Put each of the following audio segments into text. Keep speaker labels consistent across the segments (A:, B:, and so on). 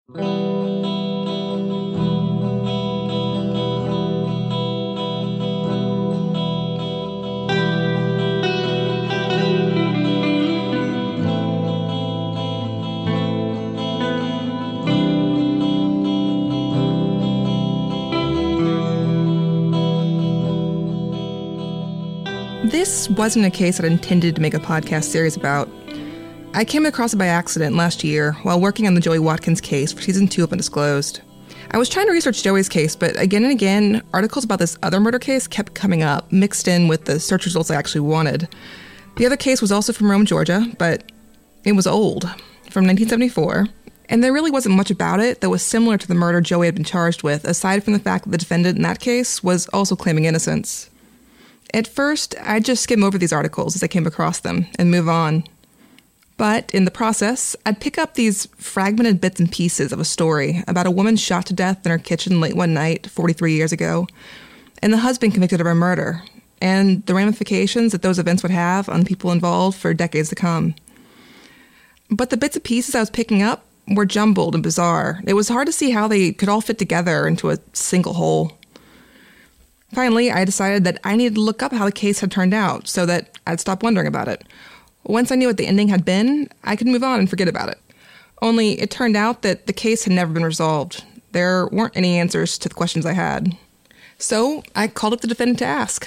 A: This wasn't a case I intended to make a podcast series about. I came across it by accident last year while working on the Joey Watkins case for Season 2 of Undisclosed. I was trying to research Joey's case, but again and again, articles about this other murder case kept coming up, mixed in with the search results I actually wanted. The other case was also from Rome, Georgia, but it was old, from 1974, and there really wasn't much about it that was similar to the murder Joey had been charged with, aside from the fact that the defendant in that case was also claiming innocence. At first, I'd just skim over these articles as I came across them and move on. But in the process, I'd pick up these fragmented bits and pieces of a story about a woman shot to death in her kitchen late one night 43 years ago, and the husband convicted of her murder, and the ramifications that those events would have on the people involved for decades to come. But the bits and pieces I was picking up were jumbled and bizarre. It was hard to see how they could all fit together into a single whole. Finally, I decided that I needed to look up how the case had turned out so that I'd stop wondering about it. Once I knew what the ending had been, I could move on and forget about it. Only it turned out that the case had never been resolved. There weren't any answers to the questions I had. So I called up the defendant to ask.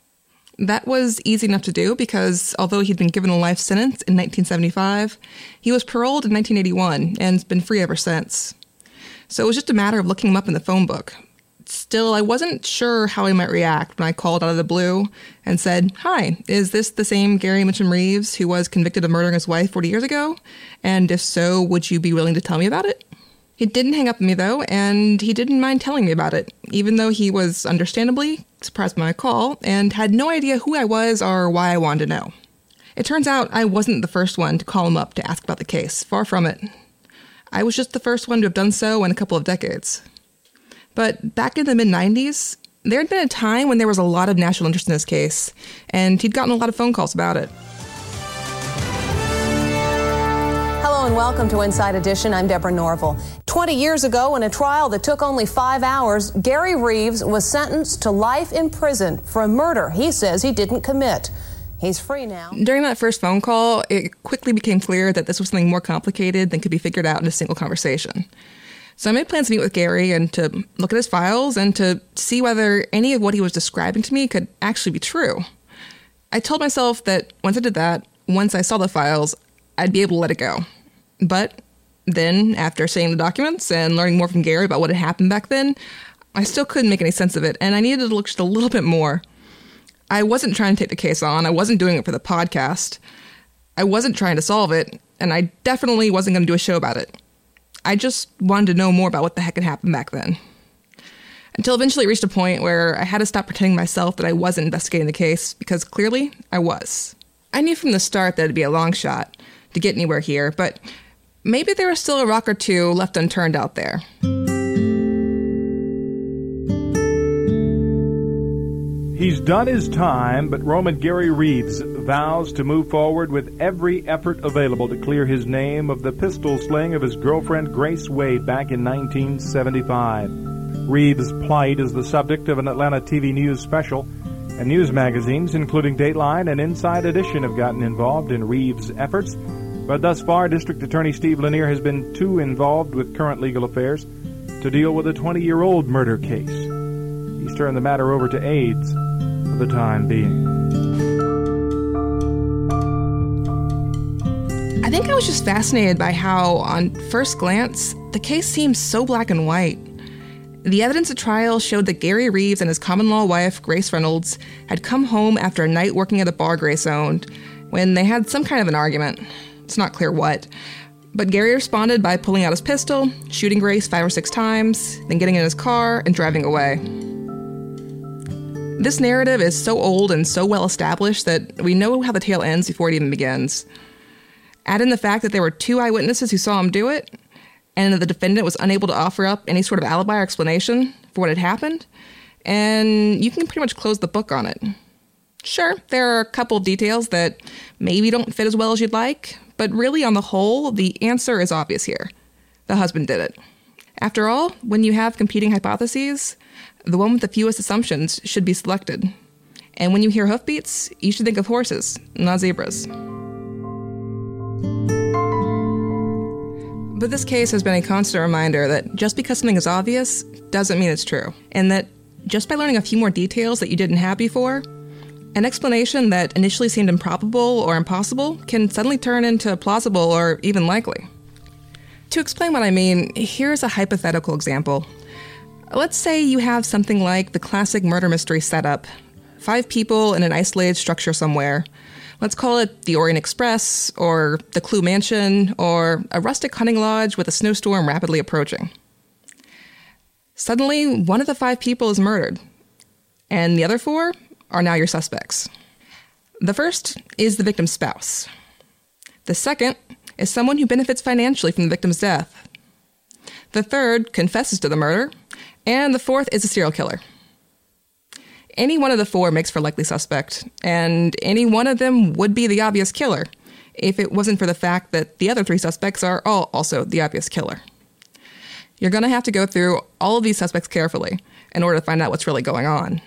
A: That was easy enough to do because although he'd been given a life sentence in 1975, he was paroled in 1981 and's been free ever since. So it was just a matter of looking him up in the phone book. Still, I wasn't sure how he might react when I called out of the blue and said, "Hi, is this the same Gary Mitchum-Reeves who was convicted of murdering his wife 40 years ago? And if so, would you be willing to tell me about it?" He didn't hang up on me, though, and he didn't mind telling me about it, even though he was understandably surprised by my call and had no idea who I was or why I wanted to know. It turns out I wasn't the first one to call him up to ask about the case. Far from it. I was just the first one to have done so in a couple of decades. But back in the mid-90s, there had been a time when there was a lot of national interest in this case, and he'd gotten a lot of phone calls about it.
B: Hello and welcome to Inside Edition. I'm Deborah Norville. 20 years ago, in a trial that took only 5 hours, Gary Reeves was sentenced to life in prison for a murder he says he didn't commit. He's free now.
A: During that first phone call, it quickly became clear that this was something more complicated than could be figured out in a single conversation. So I made plans to meet with Gary and to look at his files and to see whether any of what he was describing to me could actually be true. I told myself that once I did that, once I saw the files, I'd be able to let it go. But then, after seeing the documents and learning more from Gary about what had happened back then, I still couldn't make any sense of it, and I needed to look just a little bit more. I wasn't trying to take the case on. I wasn't doing it for the podcast. I wasn't trying to solve it, and I definitely wasn't going to do a show about it. I just wanted to know more about what the heck had happened back then. Until eventually it reached a point where I had to stop pretending myself that I wasn't investigating the case, because clearly I was. I knew from the start that it'd be a long shot to get anywhere here, but maybe there was still a rock or two left unturned out there.
C: He's done his time, but Roman Gary Reeves vows to move forward with every effort available to clear his name of the pistol sling of his girlfriend Grace Wade back in 1975. Reeves' plight is the subject of an Atlanta TV News special, and news magazines, including Dateline and Inside Edition, have gotten involved in Reeves' efforts. But thus far, District Attorney Steve Lanier has been too involved with current legal affairs to deal with a 20-year-old murder case. He's turned the matter over to aides for the time being.
A: I think I was just fascinated by how, on first glance, the case seemed so black and white. The evidence at trial showed that Gary Reeves and his common-law wife, Grace Reynolds, had come home after a night working at a bar Grace owned when they had some kind of an argument. It's not clear what. But Gary responded by pulling out his pistol, shooting Grace 5 or 6 times, then getting in his car and driving away. This narrative is so old and so well established that we know how the tale ends before it even begins. Add in the fact that there were 2 eyewitnesses who saw him do it, and that the defendant was unable to offer up any sort of alibi or explanation for what had happened, and you can pretty much close the book on it. Sure, there are a couple of details that maybe don't fit as well as you'd like, but really on the whole, the answer is obvious here. the husband did it. After all, when you have competing hypotheses, the one with the fewest assumptions should be selected. And when you hear hoofbeats, you should think of horses, not zebras. But this case has been a constant reminder that just because something is obvious doesn't mean it's true, and that just by learning a few more details that you didn't have before, an explanation that initially seemed improbable or impossible can suddenly turn into plausible or even likely. To explain what I mean, here's a hypothetical example. Let's say you have something like the classic murder mystery setup. 5 people in an isolated structure somewhere. Let's call it the Orient Express, or the Clue Mansion, or a rustic hunting lodge with a snowstorm rapidly approaching. Suddenly, one of the 5 people is murdered, and the other 4 are now your suspects. The first is the victim's spouse. The second is someone who benefits financially from the victim's death. The third confesses to the murder, and the fourth is a serial killer. Any one of the 4 makes for likely suspect, and any one of them would be the obvious killer, if it wasn't for the fact that the other 3 suspects are all also the obvious killer. You're going to have to go through all of these suspects carefully in order to find out what's really going on.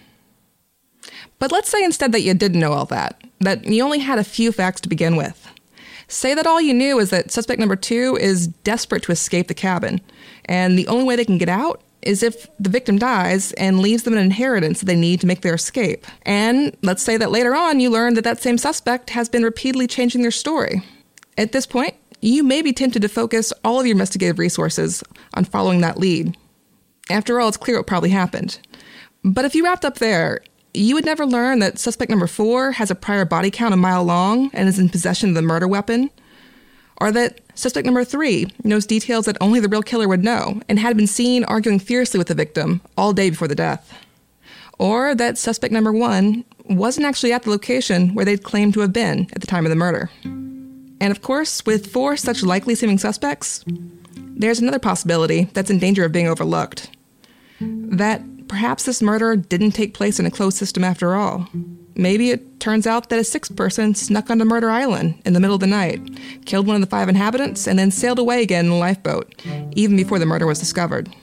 A: But let's say instead that you didn't know all that you only had a few facts to begin with. Say that all you knew is that suspect number 2 is desperate to escape the cabin, and the only way they can get out is if the victim dies and leaves them an inheritance that they need to make their escape. And let's say that later on you learn that that same suspect has been repeatedly changing their story. At this point, you may be tempted to focus all of your investigative resources on following that lead. After all, it's clear what probably happened. But if you wrapped up there, you would never learn that suspect number 4 has a prior body count a mile long and is in possession of the murder weapon, or that suspect number 3 knows details that only the real killer would know and had been seen arguing fiercely with the victim all day before the death. Or that suspect number 1 wasn't actually at the location where they'd claimed to have been at the time of the murder. And of course, with 4 such likely-seeming suspects, there's another possibility that's in danger of being overlooked. That perhaps this murder didn't take place in a closed system after all. Maybe it turns out that a 6th person snuck onto Murder Island in the middle of the night, killed one of the 5 inhabitants, and then sailed away again in a lifeboat, even before the murder was discovered.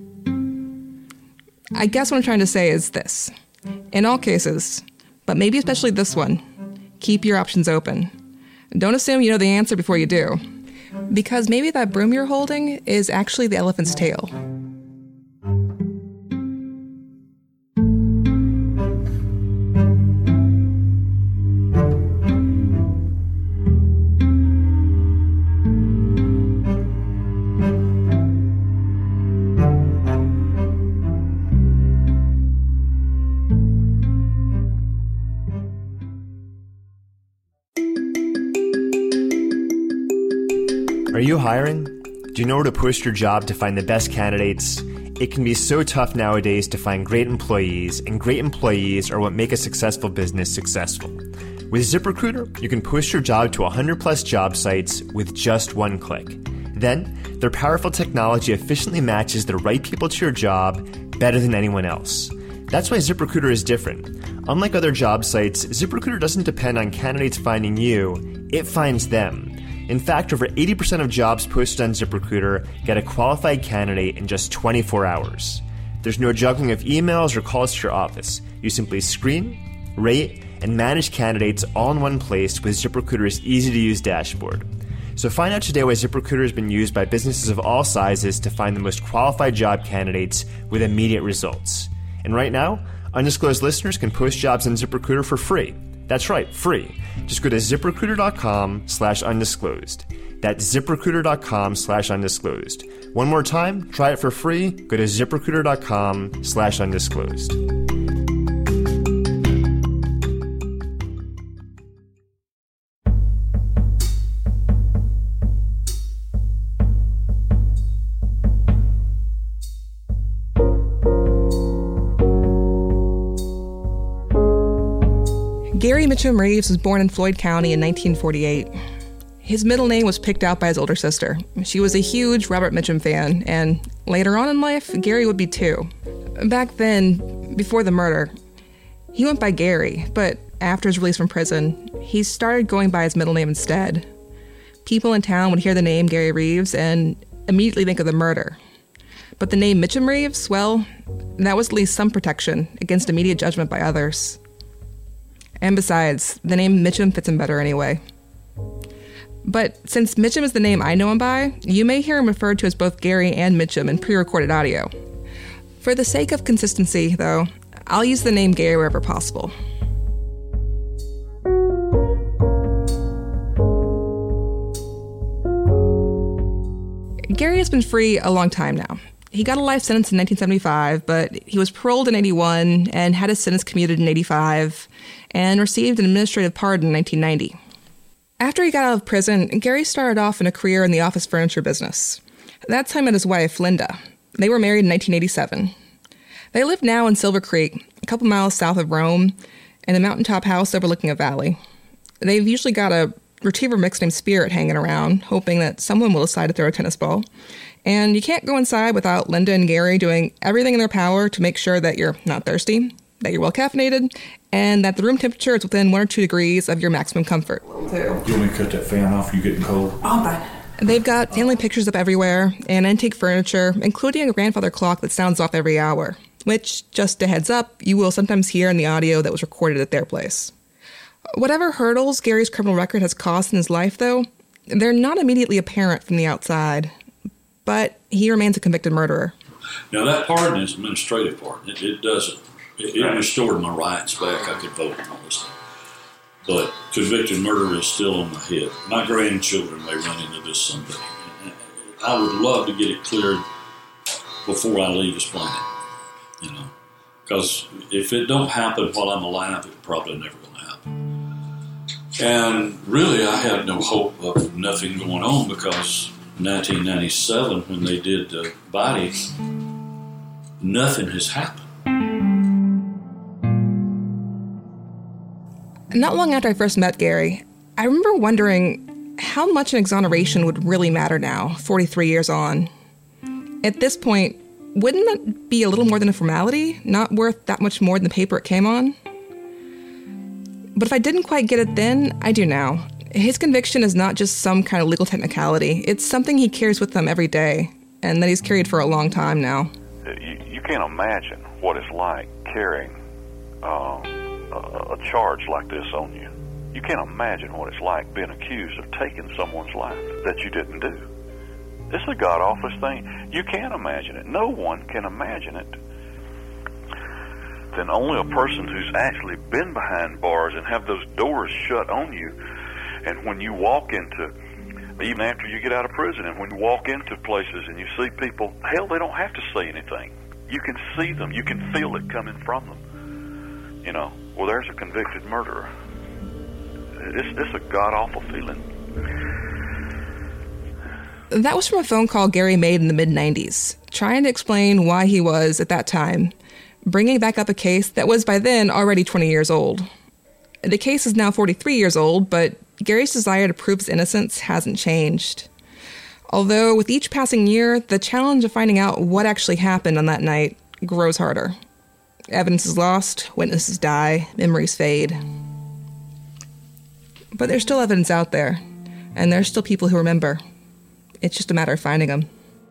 A: I guess what I'm trying to say is this. In all cases, but maybe especially this one, keep your options open. Don't assume you know the answer before you do, because maybe that broom you're holding is actually the elephant's tail.
D: Are you hiring? Do you know where to post your job to find the best candidates? It can be so tough nowadays to find great employees, and great employees are what make a successful business successful. With ZipRecruiter, you can post your job to 100 plus job sites with just one click. Then, their powerful technology efficiently matches the right people to your job better than anyone else. That's why ZipRecruiter is different. Unlike other job sites, ZipRecruiter doesn't depend on candidates finding you, it finds them. In fact, over 80% of jobs posted on ZipRecruiter get a qualified candidate in just 24 hours. There's no juggling of emails or calls to your office. You simply screen, rate, and manage candidates all in one place with ZipRecruiter's easy-to-use dashboard. So find out today why ZipRecruiter has been used by businesses of all sizes to find the most qualified job candidates with immediate results. And right now, undisclosed listeners can post jobs on ZipRecruiter for free. That's right, free. Just go to ZipRecruiter.com/undisclosed. That's ZipRecruiter.com/undisclosed. One more time, try it for free. Go to ZipRecruiter.com/undisclosed.
A: Gary Mitchum Reeves was born in Floyd County in 1948. His middle name was picked out by his older sister. She was a huge Robert Mitchum fan, and later on in life, Gary would be too. Back then, before the murder, he went by Gary, but after his release from prison, he started going by his middle name instead. People in town would hear the name Gary Reeves, and immediately think of the murder. But the name Mitchum Reeves, well, that was at least some protection against immediate judgment by others. And besides, the name Mitchum fits him better anyway. But since Mitchum is the name I know him by, you may hear him referred to as both Gary and Mitchum in pre-recorded audio. For the sake of consistency, though, I'll use the name Gary wherever possible. Gary has been free a long time now. He got a life sentence in 1975, but he was paroled in 81 and had his sentence commuted in 85 and received an administrative pardon in 1990. After he got out of prison, Gary started off in a career in the office furniture business. That's how he met his wife, Linda. They were married in 1987. They live now in Silver Creek, a couple miles south of Rome, in a mountaintop house overlooking a valley. They've usually got a retriever mix named Spirit hanging around, hoping that someone will decide to throw a tennis ball. And you can't go inside without Linda and Gary doing everything in their power to make sure that you're not thirsty, that you're well caffeinated, and that the room temperature is within 1 or 2 degrees of your maximum comfort.
E: You want me to cut that fan off? You getting cold?
B: Oh, but
A: They've got family pictures up everywhere and antique furniture, including a grandfather clock that sounds off every hour, which, just a heads up, you will sometimes hear in the audio that was recorded at their place. Whatever hurdles Gary's criminal record has caused in his life, though, they're not immediately apparent from the outside. But he remains a convicted murderer.
F: Now, that pardon is administrative pardon. It doesn't. It restored my rights back. I could vote and all this stuff. But convicted murderer is still on my head. My grandchildren may run into this someday. I would love to get it cleared before I leave this planet, because if it don't happen while I'm alive, it's probably never going to happen. And really, I had no hope of nothing going on, because 1997, when they did the body, nothing has happened.
A: Not long after I first met Gary, I remember wondering how much an exoneration would really matter now, 43 years on. At this point, wouldn't that be a little more than a formality, not worth that much more than the paper it came on? But if I didn't quite get it then, I do now. His conviction is not just some kind of legal technicality. It's something he carries with him every day, and that he's carried for a long time now.
G: You can't imagine what it's like carrying a charge like this on you. You can't imagine what it's like being accused of taking someone's life that you didn't do. This is a god-awful thing. You can't imagine it. No one can imagine it. Then only a person who's actually been behind bars and have those doors shut on you. And when you walk into, even after you get out of prison, and when you walk into places and you see people, hell, they don't have to say anything. You can see them. You can feel it coming from them. Well, there's a convicted murderer. It's a god-awful feeling.
A: That was from a phone call Gary made in the mid-90s, trying to explain why he was, at that time, bringing back up a case that was by then already 20 years old. The case is now 43 years old, but Gary's desire to prove his innocence hasn't changed. Although with each passing year, the challenge of finding out what actually happened on that night grows harder. Evidence is lost, witnesses die, memories fade. But there's still evidence out there, and there's still people who remember. It's just a matter of finding them.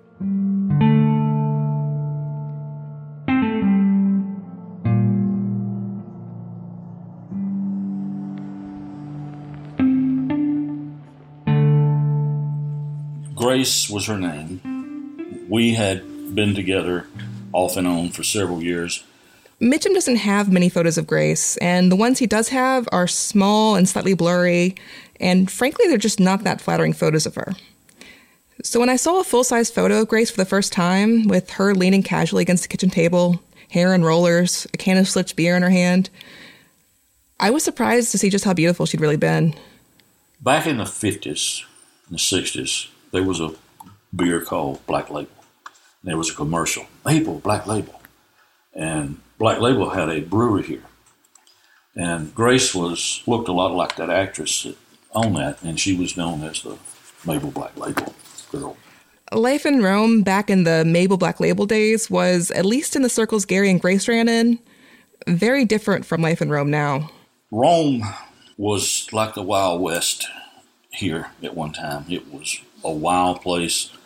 F: Grace was her name. We had been together off and on for several years.
A: Mitchum doesn't have many photos of Grace, and the ones he does have are small and slightly blurry, and frankly, they're just not that flattering photos of her. So when I saw a full-size photo of Grace for the first time, with her leaning casually against the kitchen table, hair in rollers, a can of Schlitz beer in her hand, I was surprised to see just how beautiful she'd really been.
F: Back in the 50s, and the 60s, there was a beer called Black Label. There was a commercial, Maple Black Label. And Black Label had a brewery here. And Grace looked a lot like that actress on that, and she was known as the Maple Black Label girl.
A: Life in Rome back in the Maple Black Label days was, at least in the circles Gary and Grace ran in, very different from life in Rome now.
F: Rome was like the Wild West here at one time. It was a wild place.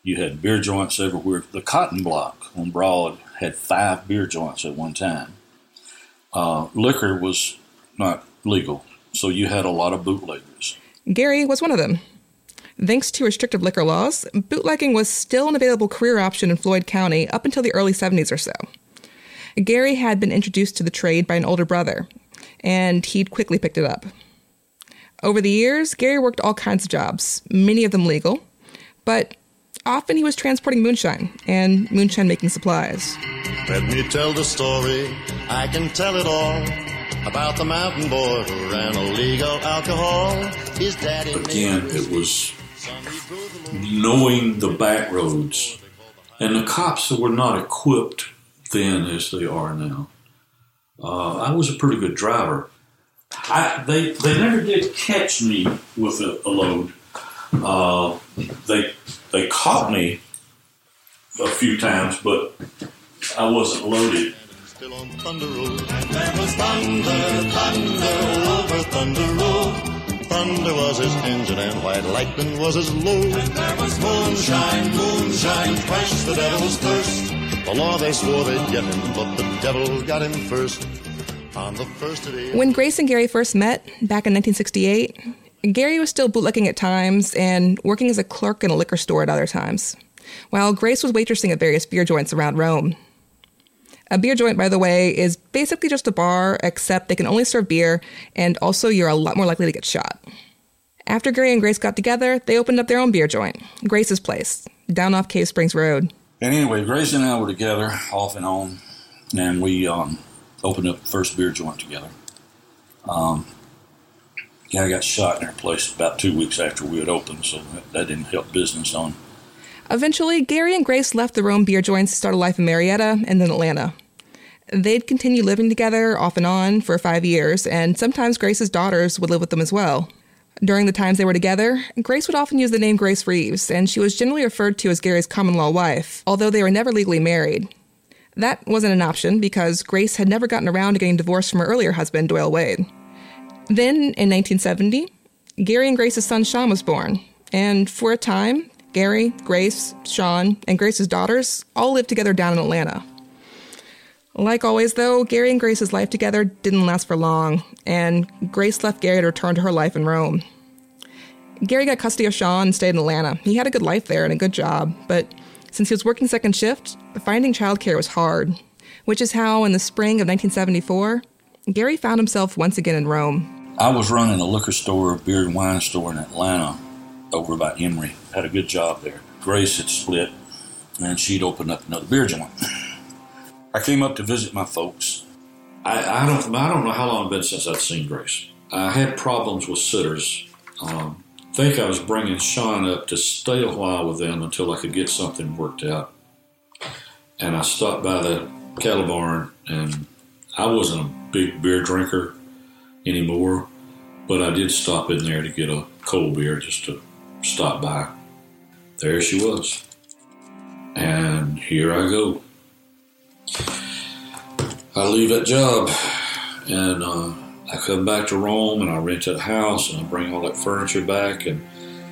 F: You had beer joints everywhere. The Cotton Block on Broad had 5 beer joints at one time. Liquor was not legal, so you had a lot of bootleggers.
A: Gary was one of them. Thanks to restrictive liquor laws, bootlegging was still an available career option in Floyd County up until the early 70s or so. Gary had been introduced to the trade by an older brother, and he'd quickly picked it up. Over the years, Gary worked all kinds of jobs, many of them legal, but often he was transporting moonshine and moonshine-making supplies.
H: Let me tell the story, I can tell it all, about the mountain boy who ran illegal alcohol. His daddy
F: Again, it was knowing the back roads. And the cops were not equipped then as they are now. I was a pretty good driver. They never did catch me with a load. They caught me a few times, but I wasn't loaded.
H: Still on Thunder Road. And there was thunder, thunder over Thunder Road. Thunder was his engine and white lightning was his load. And there was moonshine, moonshine, quenched the devil's thirst. The law they swore they'd get him, but the devil got him first. On the first day.
A: When Grace and Gary first met, back in 1968, Gary was still bootlegging at times and working as a clerk in a liquor store at other times, while Grace was waitressing at various beer joints around Rome. A beer joint, by the way, is basically just a bar, except they can only serve beer, and also you're a lot more likely to get shot. After Gary and Grace got together, they opened up their own beer joint, Grace's Place, down off Cave Springs Road.
F: And anyway, Grace and I were together, off and on, and we opened up the first beer joint together. Guy got shot in our place about 2 weeks after we had opened, so that didn't help business on.
A: Eventually, Gary and Grace left the Rome beer joints to start a life in Marietta and then Atlanta. They'd continue living together off and on for 5 years, and sometimes Grace's daughters would live with them as well. During the times they were together, Grace would often use the name Grace Reeves, and she was generally referred to as Gary's common-law wife, although they were never legally married. That wasn't an option because Grace had never gotten around to getting divorced from her earlier husband, Doyle Wade. Then, in 1970, Gary and Grace's son Sean was born, and for a time, Gary, Grace, Sean, and Grace's daughters all lived together down in Atlanta. Like always, though, Gary and Grace's life together didn't last for long, and Grace left Gary to return to her life in Rome. Gary got custody of Sean and stayed in Atlanta. He had a good life there and a good job, but since he was working second shift, finding childcare was hard, which is how, in the spring of 1974, Gary found himself once again in Rome.
F: I was running a liquor store, a beer and wine store in Atlanta over by Emory. Had a good job there. Grace had split, and she'd opened up another beer joint. I came up to visit my folks. I don't know how long it's been since I'd seen Grace. I had problems with sitters. I think I was bringing Sean up to stay a while with them until I could get something worked out. And I stopped by the cattle barn, and I wasn't a big beer drinker anymore, but I did stop in there to get a cold beer just to stop by. There she was. And here I go. I leave that job, and I come back to Rome, and I rent a house, and I bring all that furniture back, and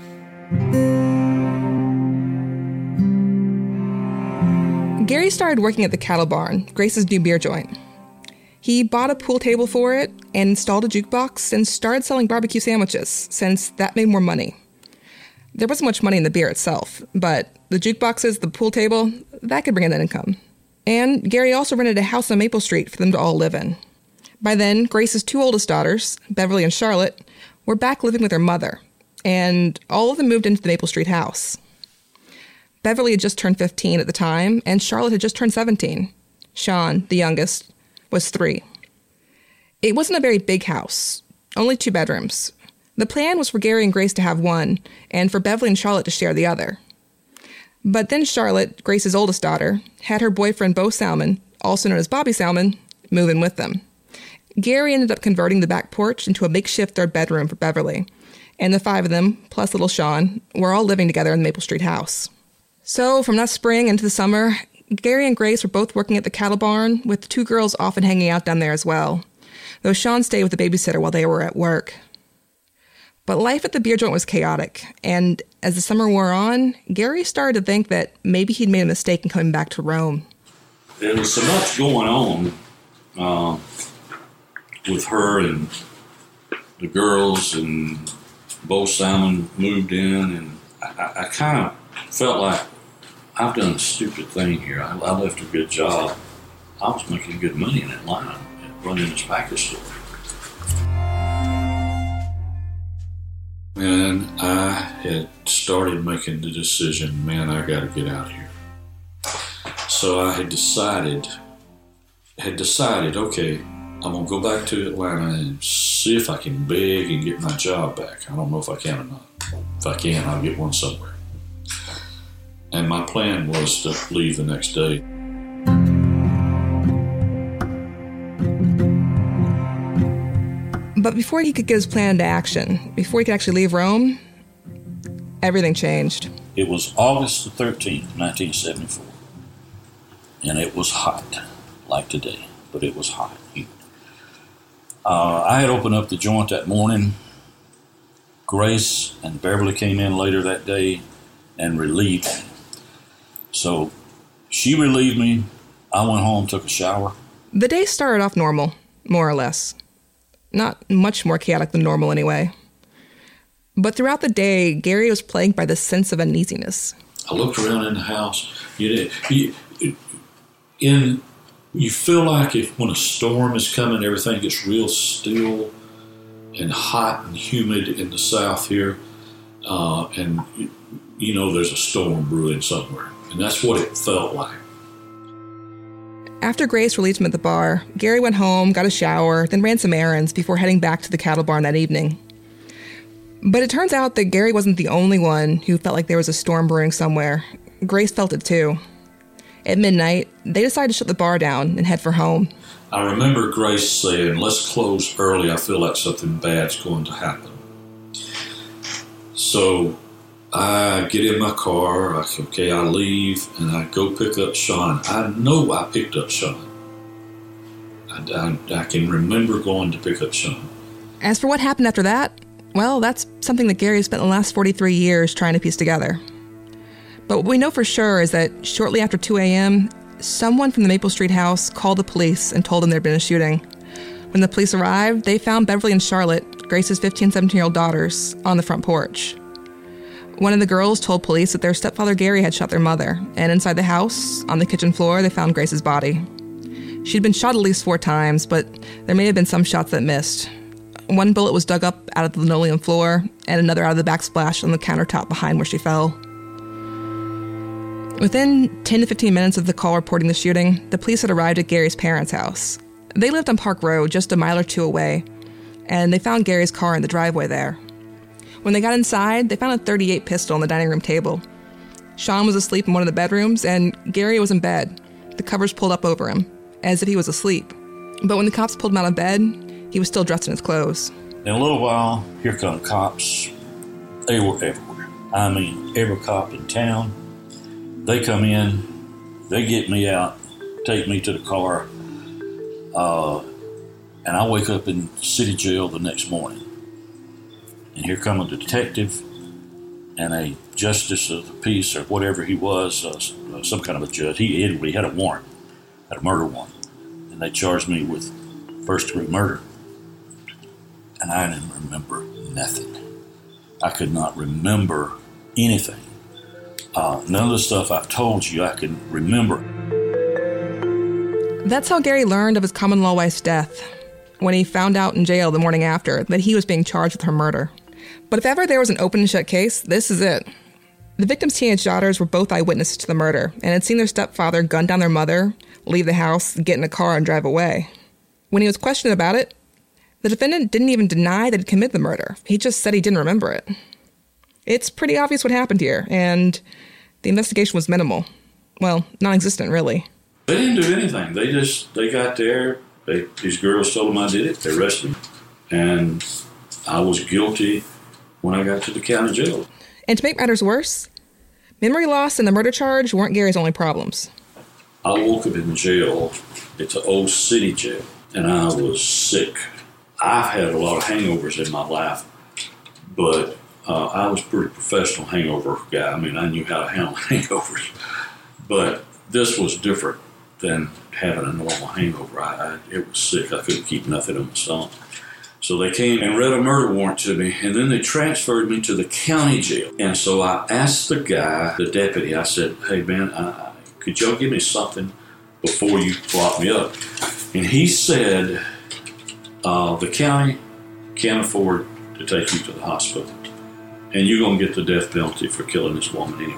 A: Gary started working at the cattle barn, Grace's new beer joint. He bought a pool table for it and installed a jukebox and started selling barbecue sandwiches, since that made more money. There wasn't much money in the beer itself, but the jukeboxes, the pool table, that could bring in an income. And Gary also rented a house on Maple Street for them to all live in. By then, Grace's 2 oldest daughters, Beverly and Charlotte, were back living with their mother, and all of them moved into the Maple Street house. Beverly had just turned 15 at the time, and Charlotte had just turned 17. Sean, the youngest, was 3. It wasn't a very big house, only 2 bedrooms. The plan was for Gary and Grace to have one, and for Beverly and Charlotte to share the other. But then Charlotte, Grace's oldest daughter, had her boyfriend Bo Salmon, also known as Bobby Salmon, move in with them. Gary ended up converting the back porch into a makeshift 3rd bedroom for Beverly, and the 5 of them, plus little Sean, were all living together in the Maple Street house. So from that spring into the summer, Gary and Grace were both working at the cattle barn, with the 2 girls often hanging out down there as well, though Sean stayed with the babysitter while they were at work. But life at the beer joint was chaotic, and as the summer wore on, Gary started to think that maybe he'd made a mistake in coming back to Rome.
F: There was so much going on with her and the girls, and Bo Salmon moved in, and I kind of felt like I've done a stupid thing here. I left a good job. I was making good money in Atlanta running this package store. And I had started making the decision, man, I got to get out of here. So I had decided, okay, I'm going to go back to Atlanta and see if I can beg and get my job back. I don't know if I can or not. If I can, I'll get one somewhere. And my plan was to leave the next day.
A: But before he could get his plan into action, before he could actually leave Rome, everything changed.
F: It was August the 13th, 1974. And it was hot, like today, but it was hot. I had opened up the joint that morning. Grace and Beverly came in later that day and relieved me. So she relieved me. I went home, took a shower.
A: The day started off normal, more or less. Not much more chaotic than normal anyway. But throughout the day, Gary was plagued by this sense of uneasiness.
F: I looked around in the house. You feel like when a storm is coming, everything gets real still and hot and humid in the South here. And you know there's a storm brewing somewhere. And that's what it felt like.
A: After Grace relieved him at the bar, Gary went home, got a shower, then ran some errands before heading back to the cattle barn that evening. But it turns out that Gary wasn't the only one who felt like there was a storm brewing somewhere. Grace felt it too. At midnight, they decided to shut the bar down and head for home.
F: I remember Grace saying, let's close early. I feel like something bad's going to happen. So I get in my car, I leave, and I go pick up Sean. I know I picked up Sean. I can remember going to pick up Sean.
A: As for what happened after that, well, that's something that Gary has spent the last 43 years trying to piece together. But what we know for sure is that shortly after 2 a.m., someone from the Maple Street house called the police and told them there had been a shooting. When the police arrived, they found Beverly and Charlotte, Grace's 15 and 17-year-old daughters, on the front porch. One of the girls told police that their stepfather Gary had shot their mother, and inside the house, on the kitchen floor, they found Grace's body. She'd been shot at least 4 times, but there may have been some shots that missed. One bullet was dug up out of the linoleum floor, and another out of the backsplash on the countertop behind where she fell. Within 10 to 15 minutes of the call reporting the shooting, the police had arrived at Gary's parents' house. They lived on Park Road, just a mile or two away, and they found Gary's car in the driveway there. When they got inside, they found a .38 pistol on the dining room table. Sean was asleep in one of the bedrooms, and Gary was in bed, the covers pulled up over him, as if he was asleep. But when the cops pulled him out of bed, he was still dressed in his clothes.
F: In a little while, here come cops. They were everywhere. I mean, every cop in town. They come in, they get me out, take me to the car, and I wake up in city jail the next morning. And here come a detective and a justice of the peace, or whatever he was, some kind of a judge. He had a warrant, had a murder warrant. And they charged me with first-degree murder. And I didn't remember nothing. I could not remember anything. None of the stuff I've told you I can remember.
A: That's how Gary learned of his common-law wife's death, when he found out in jail the morning after that he was being charged with her murder. But if ever there was an open and shut case, this is it. The victim's teenage daughters were both eyewitnesses to the murder and had seen their stepfather gun down their mother, leave the house, get in a car, and drive away. When he was questioned about it, the defendant didn't even deny that he'd committed the murder. He just said he didn't remember it. It's pretty obvious what happened here, and the investigation was minimal. Well, non-existent, really.
F: They didn't do anything. They got there. These girls told them I did it. They arrested me. And I was guilty when I got to the county jail.
A: And to make matters worse, memory loss and the murder charge weren't Gary's only problems.
F: I woke up in jail. It's an old city jail. And I was sick. I've had a lot of hangovers in my life. But I was a pretty professional hangover guy. I mean, I knew how to handle hangovers. But this was different than having a normal hangover. It was sick. I couldn't keep nothing in my stomach. So they came and read a murder warrant to me, and then they transferred me to the county jail. And so I asked the guy, the deputy, I said, hey, man, could y'all give me something before you lock me up? And he said, the county can't afford to take you to the hospital, and you're going to get the death penalty for killing this woman anyway.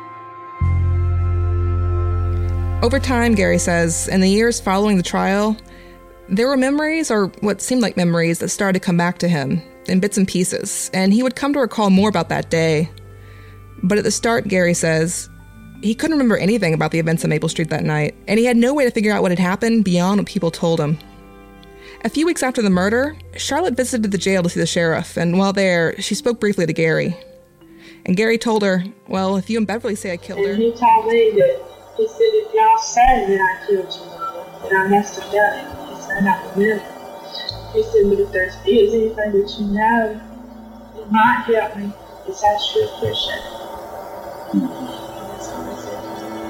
A: Over time, Gary says, in the years following the trial, there were memories, or what seemed like memories, that started to come back to him in bits and pieces, and he would come to recall more about that day. But at the start, Gary says, he couldn't remember anything about the events on Maple Street that night, and he had no way to figure out what had happened beyond what people told him. A few weeks after the murder, Charlotte visited the jail to see the sheriff, and while there, she spoke briefly to Gary. And Gary told her, well, if you and Beverly say I killed her...
I: And he told me that, he said, if y'all say that I killed you, then I must have done it. I don't remember. He said, but if there is anything that you know that might help me, it's I sure appreciate it. That's all I said.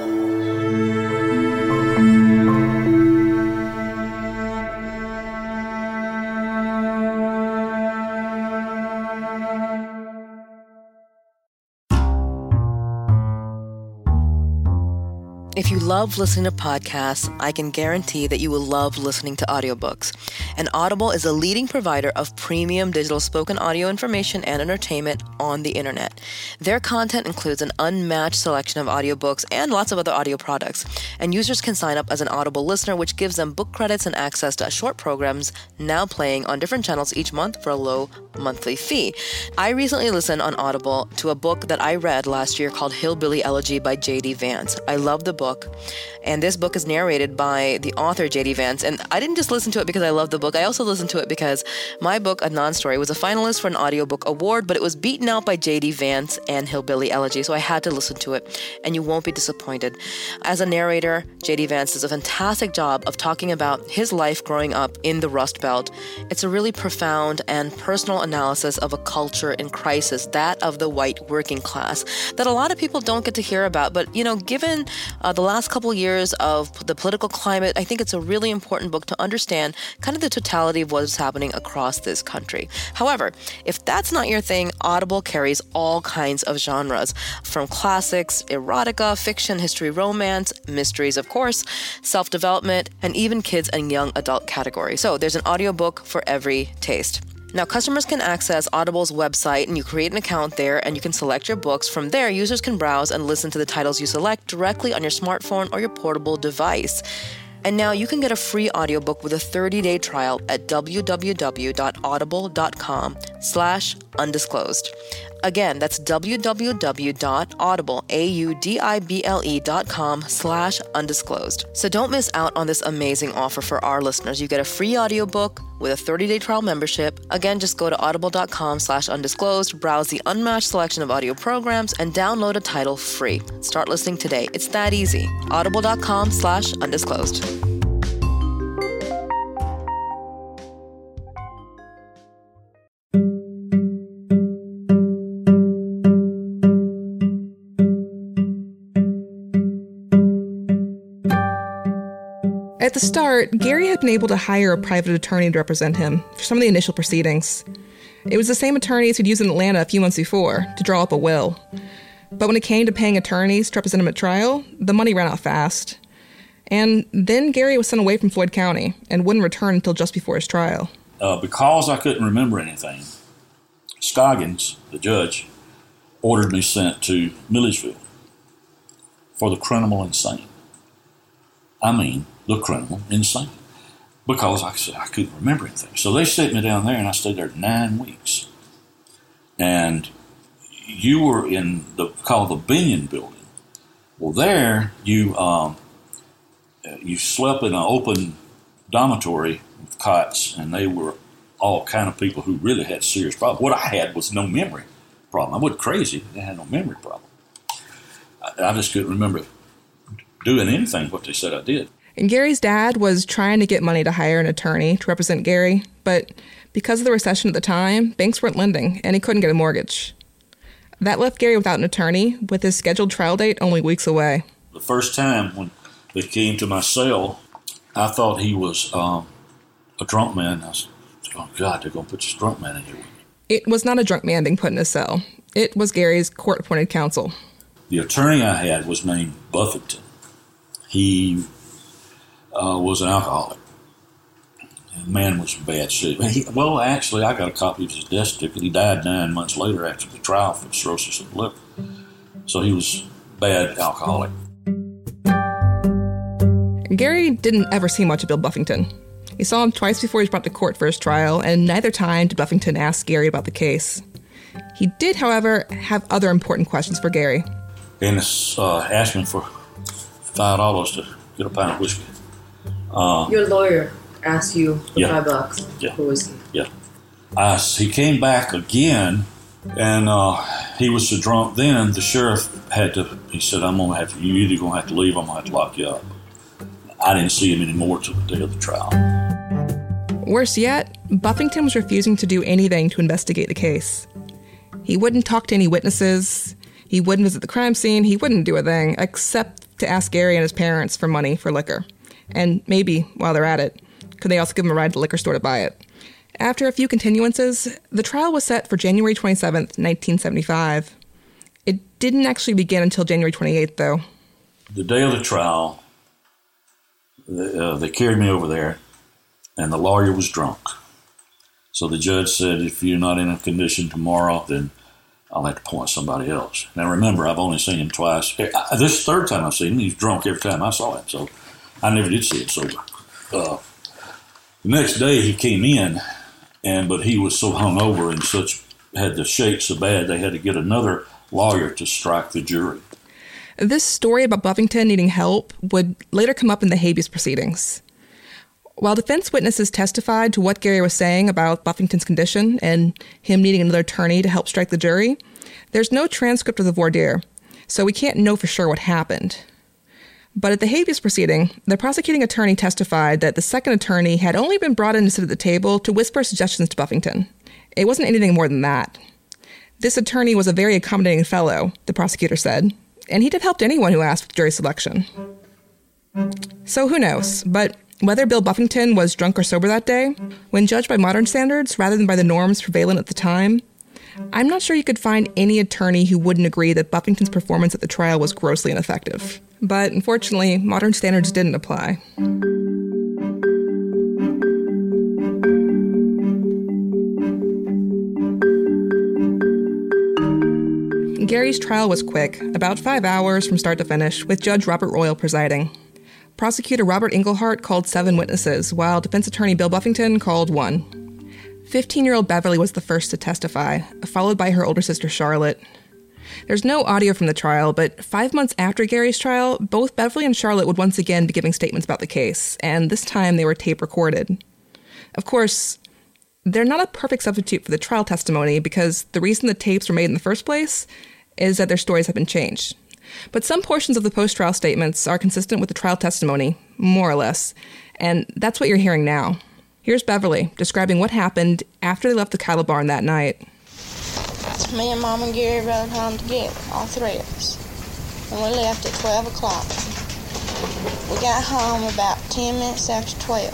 J: If you love listening to podcasts, I can guarantee that you will love listening to audiobooks. And Audible is a leading provider of premium digital spoken audio information and entertainment on the internet. Their content includes an unmatched selection of audiobooks and lots of other audio products. And users can sign up as an Audible listener, which gives them book credits and access to short programs now playing on different channels each month for a low monthly fee. I recently listened on Audible to a book that I read last year called Hillbilly Elegy by J.D. Vance. I love the book. And this book is narrated by the author, J.D. Vance. And I didn't just listen to it because I love the book. I also listened to it because my book, A Non-Story, was a finalist for an audiobook award, but it was beaten out by J.D. Vance and Hillbilly Elegy. So I had to listen to it, and you won't be disappointed. As a narrator, J.D. Vance does a fantastic job of talking about his life growing up in the Rust Belt. It's a really profound and personal analysis of a culture in crisis, that of the white working class, that a lot of people don't get to hear about. But, you know, given the last couple years of the political climate, I think it's a really important book to understand kind of the totality of what is happening across this country. However, if that's not your thing, Audible carries all kinds of genres, from classics, erotica, fiction, history, romance, mysteries, of course, self-development, and even kids and young adult category. So there's an audiobook for every taste. Now, customers can access Audible's website, and you create an account there, and you can select your books. From there, users can browse and listen to the titles you select directly on your smartphone or your portable device. And now you can get a free audiobook with a 30-day trial at www.audible.com/undisclosed. Again, that's www.audible.com/undisclosed. So don't miss out on this amazing offer for our listeners. You get a free audiobook with a 30-day trial membership. Again, just go to audible.com/undisclosed, browse the unmatched selection of audio programs, and download a title free. Start listening today. It's that easy. Audible.com/undisclosed.
A: At the start, Gary had been able to hire a private attorney to represent him for some of the initial proceedings. It was the same attorneys who'd used in Atlanta a few months before to draw up a will. But when it came to paying attorneys to represent him at trial, the money ran out fast. And then Gary was sent away from Floyd County and wouldn't return until just before his trial.
F: Because I couldn't remember anything, Scoggins, the judge, ordered me sent to Milledgeville for the criminal insane. I mean, the criminal insane. Because, like I said, I couldn't remember anything. So they sent me down there, and I stayed there 9 weeks. And you were in called the Binion building. Well, there you slept in an open dormitory with cots, and they were all kind of people who really had serious problems. What I had was no memory problem. I wasn't crazy. I had no memory problem. I just couldn't remember doing anything what they said I did.
A: And Gary's dad was trying to get money to hire an attorney to represent Gary, but because of the recession at the time, banks weren't lending, and he couldn't get a mortgage. That left Gary without an attorney, with his scheduled trial date only weeks away.
F: The first time when they came to my cell, I thought he was a drunk man. I said, oh, God, they're going to put this drunk man in here with me.
A: It was not a drunk man being put in his cell. It was Gary's court-appointed counsel.
F: The attorney I had was named Buffington. He was an alcoholic. The man was in bad shape. Actually, I got a copy of his death certificate. He died 9 months later after the trial for cirrhosis of the liver. So he was a bad alcoholic.
A: Gary didn't ever see much of Bill Buffington. He saw him twice before he was brought to court for his trial, and neither time did Buffington ask Gary about the case. He did, however, have other important questions for Gary.
F: And asked me for $5 to get a pint of whiskey.
J: Your lawyer asked you for $5 for whiskey.
F: Yeah. He came back again, and he was so drunk then, the sheriff he said, you're either going to have to leave, I'm going to have to lock you up. I didn't see him anymore till the day of the trial.
A: Worse yet, Buffington was refusing to do anything to investigate the case. He wouldn't talk to any witnesses. He wouldn't visit the crime scene. He wouldn't do a thing except to ask Gary and his parents for money for liquor. And maybe, while they're at it, could they also give him a ride to the liquor store to buy it? After a few continuances, the trial was set for January 27th, 1975. It didn't actually begin until January 28th, though.
F: The day of the trial, they carried me over there, and the lawyer was drunk. So the judge said, if you're not in a condition tomorrow, then I'll have to appoint somebody else. Now remember, I've only seen him twice. This is the third time I've seen him. He's drunk every time I saw him, so I never did see him sober. The next day he came in, but he was so hungover and had the shake so bad they had to get another lawyer to strike the jury.
A: This story about Buffington needing help would later come up in the habeas proceedings. While defense witnesses testified to what Gary was saying about Buffington's condition and him needing another attorney to help strike the jury, there's no transcript of the voir dire, so we can't know for sure what happened. But at the habeas proceeding, the prosecuting attorney testified that the second attorney had only been brought in to sit at the table to whisper suggestions to Buffington. It wasn't anything more than that. This attorney was a very accommodating fellow, the prosecutor said, and he'd have helped anyone who asked for jury selection. So who knows, but whether Bill Buffington was drunk or sober that day, when judged by modern standards rather than by the norms prevalent at the time, I'm not sure you could find any attorney who wouldn't agree that Buffington's performance at the trial was grossly ineffective. But unfortunately, modern standards didn't apply. Gary's trial was quick, about 5 hours from start to finish, with Judge Robert Royal presiding. Prosecutor Robert Englehart called 7 witnesses, while defense attorney Bill Buffington called 1. 15-year-old Beverly was the first to testify, followed by her older sister Charlotte. There's no audio from the trial, but 5 months after Gary's trial, both Beverly and Charlotte would once again be giving statements about the case, and this time they were tape recorded. Of course, they're not a perfect substitute for the trial testimony because the reason the tapes were made in the first place is that their stories have been changed. But some portions of the post-trial statements are consistent with the trial testimony, more or less, and that's what you're hearing now. Here's Beverly describing what happened after they left the cattle barn that night.
K: Me and Mom and Gary rode home together, all 3 of us, and we left at 12 o'clock. We got home about 10 minutes after 12,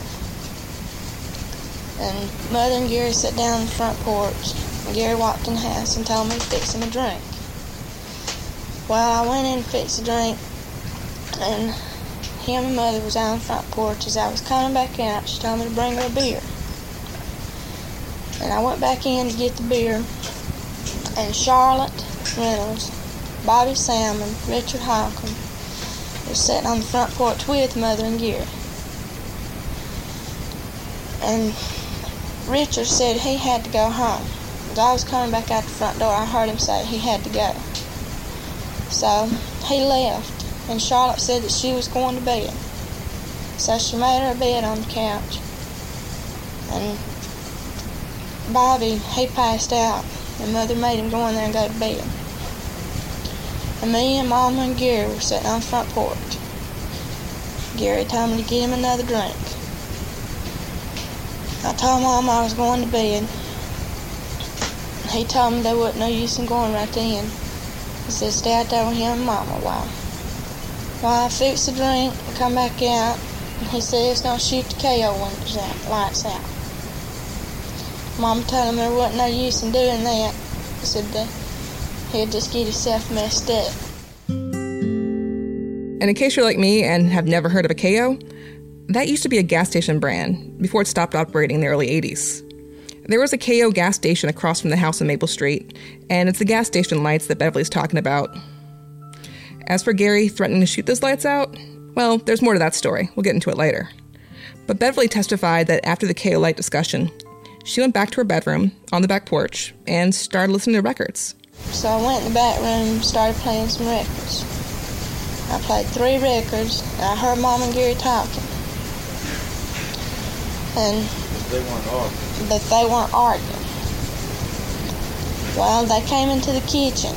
K: and Mother and Gary sat down on the front porch, and Gary walked in the house and told me to fix him a drink. Well, I went in to fix a drink, and him and Mother was out on the front porch. As I was coming back out, she told me to bring her a beer. And I went back in to get the beer, and Charlotte Reynolds, Bobby Salmon, Richard Holcomb was sitting on the front porch with Mother and Gary. And Richard said he had to go home. As I was coming back out the front door, I heard him say he had to go. So he left, and Charlotte said that she was going to bed. So she made her a bed on the couch. And Bobby, he passed out, and Mother made him go in there and go to bed. And me and Mama and Gary were sitting on the front porch. Gary told me to get him another drink. I told Mom I was going to bed. He told me there wasn't no use in going right then. He said, stay out there with him and Mama a while. Well, I fixed the drink and come back out, and he said he was going to shoot the KO windows out, lights out. Mama told him there wasn't no use in doing that. He said that he'd just get himself messed up.
A: And in case you're like me and have never heard of a KO, that used to be a gas station brand before it stopped operating in the early 80s. There was a KO gas station across from the house on Maple Street, and it's the gas station lights that Beverly's talking about. As for Gary threatening to shoot those lights out, well, there's more to that story. We'll get into it later. But Beverly testified that after the KO light discussion, she went back to her bedroom on the back porch and started listening to records.
K: So I went in the back room and started playing some records. I played 3 records, and I heard Mom and Gary talking. And
E: they weren't arguing.
K: That they weren't arguing. Well, they came into the kitchen.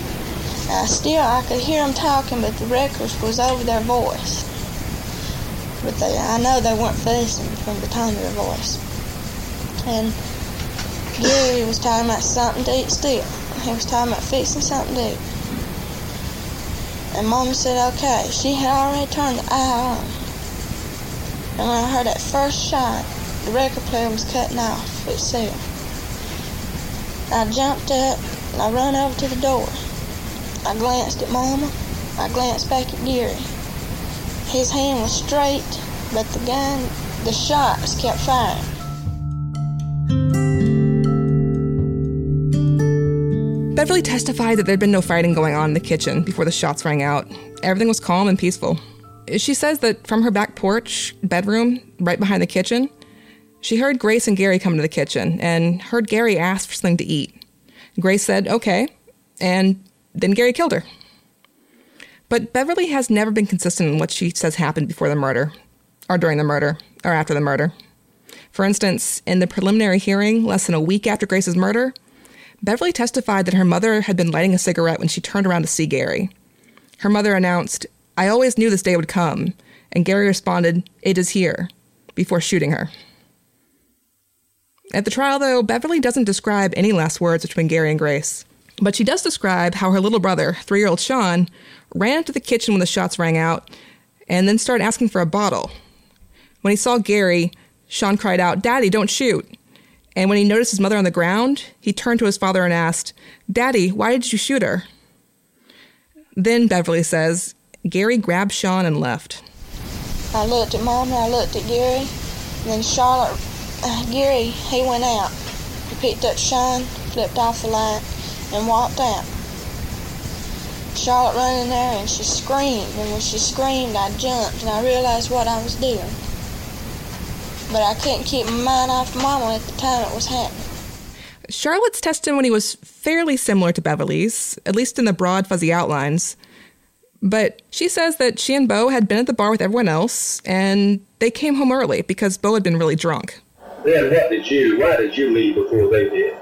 K: I could hear them talking, but the records was over their voice. But I know they weren't fussing from the tone of their voice. And Gary was talking about something to eat still. He was talking about fixing something to eat. And Mama said, okay. She had already turned the eye on. And when I heard that first shot, the record player was cutting off itself. I jumped up and I ran over to the door. I glanced at Mama. I glanced back at Gary. His hand was straight, but the shots kept firing.
A: Beverly testified that there'd been no fighting going on in the kitchen before the shots rang out. Everything was calm and peaceful. She says that from her back porch, bedroom, right behind the kitchen, she heard Grace and Gary come to the kitchen and heard Gary ask for something to eat. Grace said, okay, and then Gary killed her. But Beverly has never been consistent in what she says happened before the murder, or during the murder, or after the murder. For instance, in the preliminary hearing less than a week after Grace's murder, Beverly testified that her mother had been lighting a cigarette when she turned around to see Gary. Her mother announced, I always knew this day would come, and Gary responded, it is here, before shooting her. At the trial, though, Beverly doesn't describe any last words between Gary and Grace, but she does describe how her little brother, 3-year-old Sean, ran into the kitchen when the shots rang out, and then started asking for a bottle. When he saw Gary, Sean cried out, Daddy, don't shoot. And when he noticed his mother on the ground, he turned to his father and asked, Daddy, why did you shoot her? Then, Beverly says, Gary grabbed Sean and left.
K: I looked at Mom and I looked at Gary. And then Gary, he went out. He picked up Sean, flipped off the light, and walked out. Charlotte ran in there and she screamed. And when she screamed, I jumped and I realized what I was doing. But I couldn't keep my mind off Mama at the time it was happening.
A: Charlotte's testimony was fairly similar to Beverly's, at least in the broad, fuzzy outlines. But she says that she and Bo had been at the bar with everyone else, and they came home early because Bo had been really drunk.
L: Then why did you leave before they did?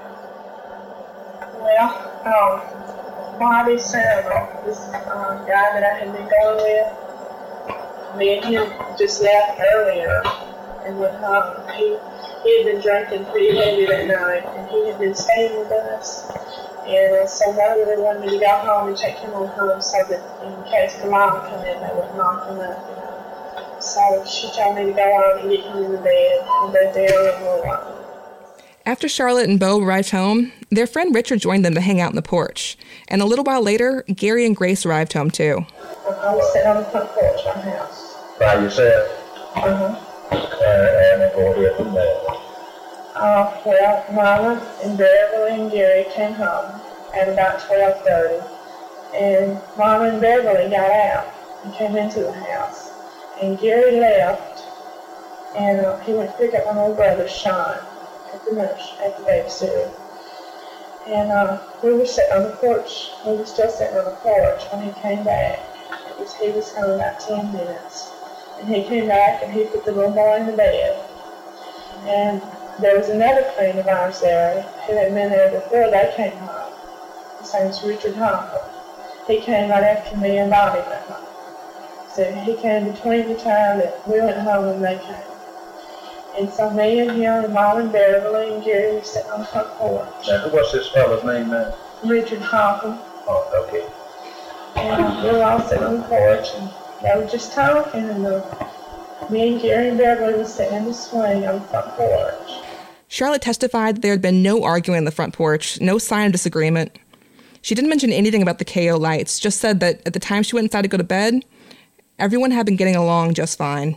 I: Well, Bobby Sandler, this guy that I had been going with, me and him just left earlier. And with he had been drinking pretty heavy that night, and he had been staying with us. And so Mother really wanted me to go home and take him on home so that in case the mom would come in, they wouldn't knock him up, So she told me to go on and get him in the bed, and they're there and we're alone.
A: After Charlotte and Bo arrived home, their friend Richard joined them to hang out on the porch. And a little while later, Gary and Grace arrived home too.
I: I was sitting on the front porch of my house.
L: By yourself?
I: Uh-huh.
L: And go here from there.
I: Well, Mama and Beverly and Gary came home at about 12:30, and Mama and Beverly got out and came into the house, and Gary left, and he went to pick up my little brother Sean at the babysitter, and we were sitting on the porch. We were still sitting on the porch when he came back. He was home about 10 minutes. And he came back and he put the little boy in the bed. And there was another friend of ours there who had been there before they came home. His name was Richard Hopper. He came right after me and Bobby went home. said he came between the time that we went home and they came. And so me and him and Mom and Beverly and Gary were sitting on the front porch.
L: Now, what's this fellow's name now?
I: Richard Hoffman.
L: Oh, okay.
I: And we were all sitting on the porch and they were just talking, and me and Gary and Beverly were sitting in the swing on the front porch.
A: Charlotte testified that there had been no arguing on the front porch, no sign of disagreement. She didn't mention anything about the KO lights, just said that at the time she went inside to go to bed, everyone had been getting along just fine.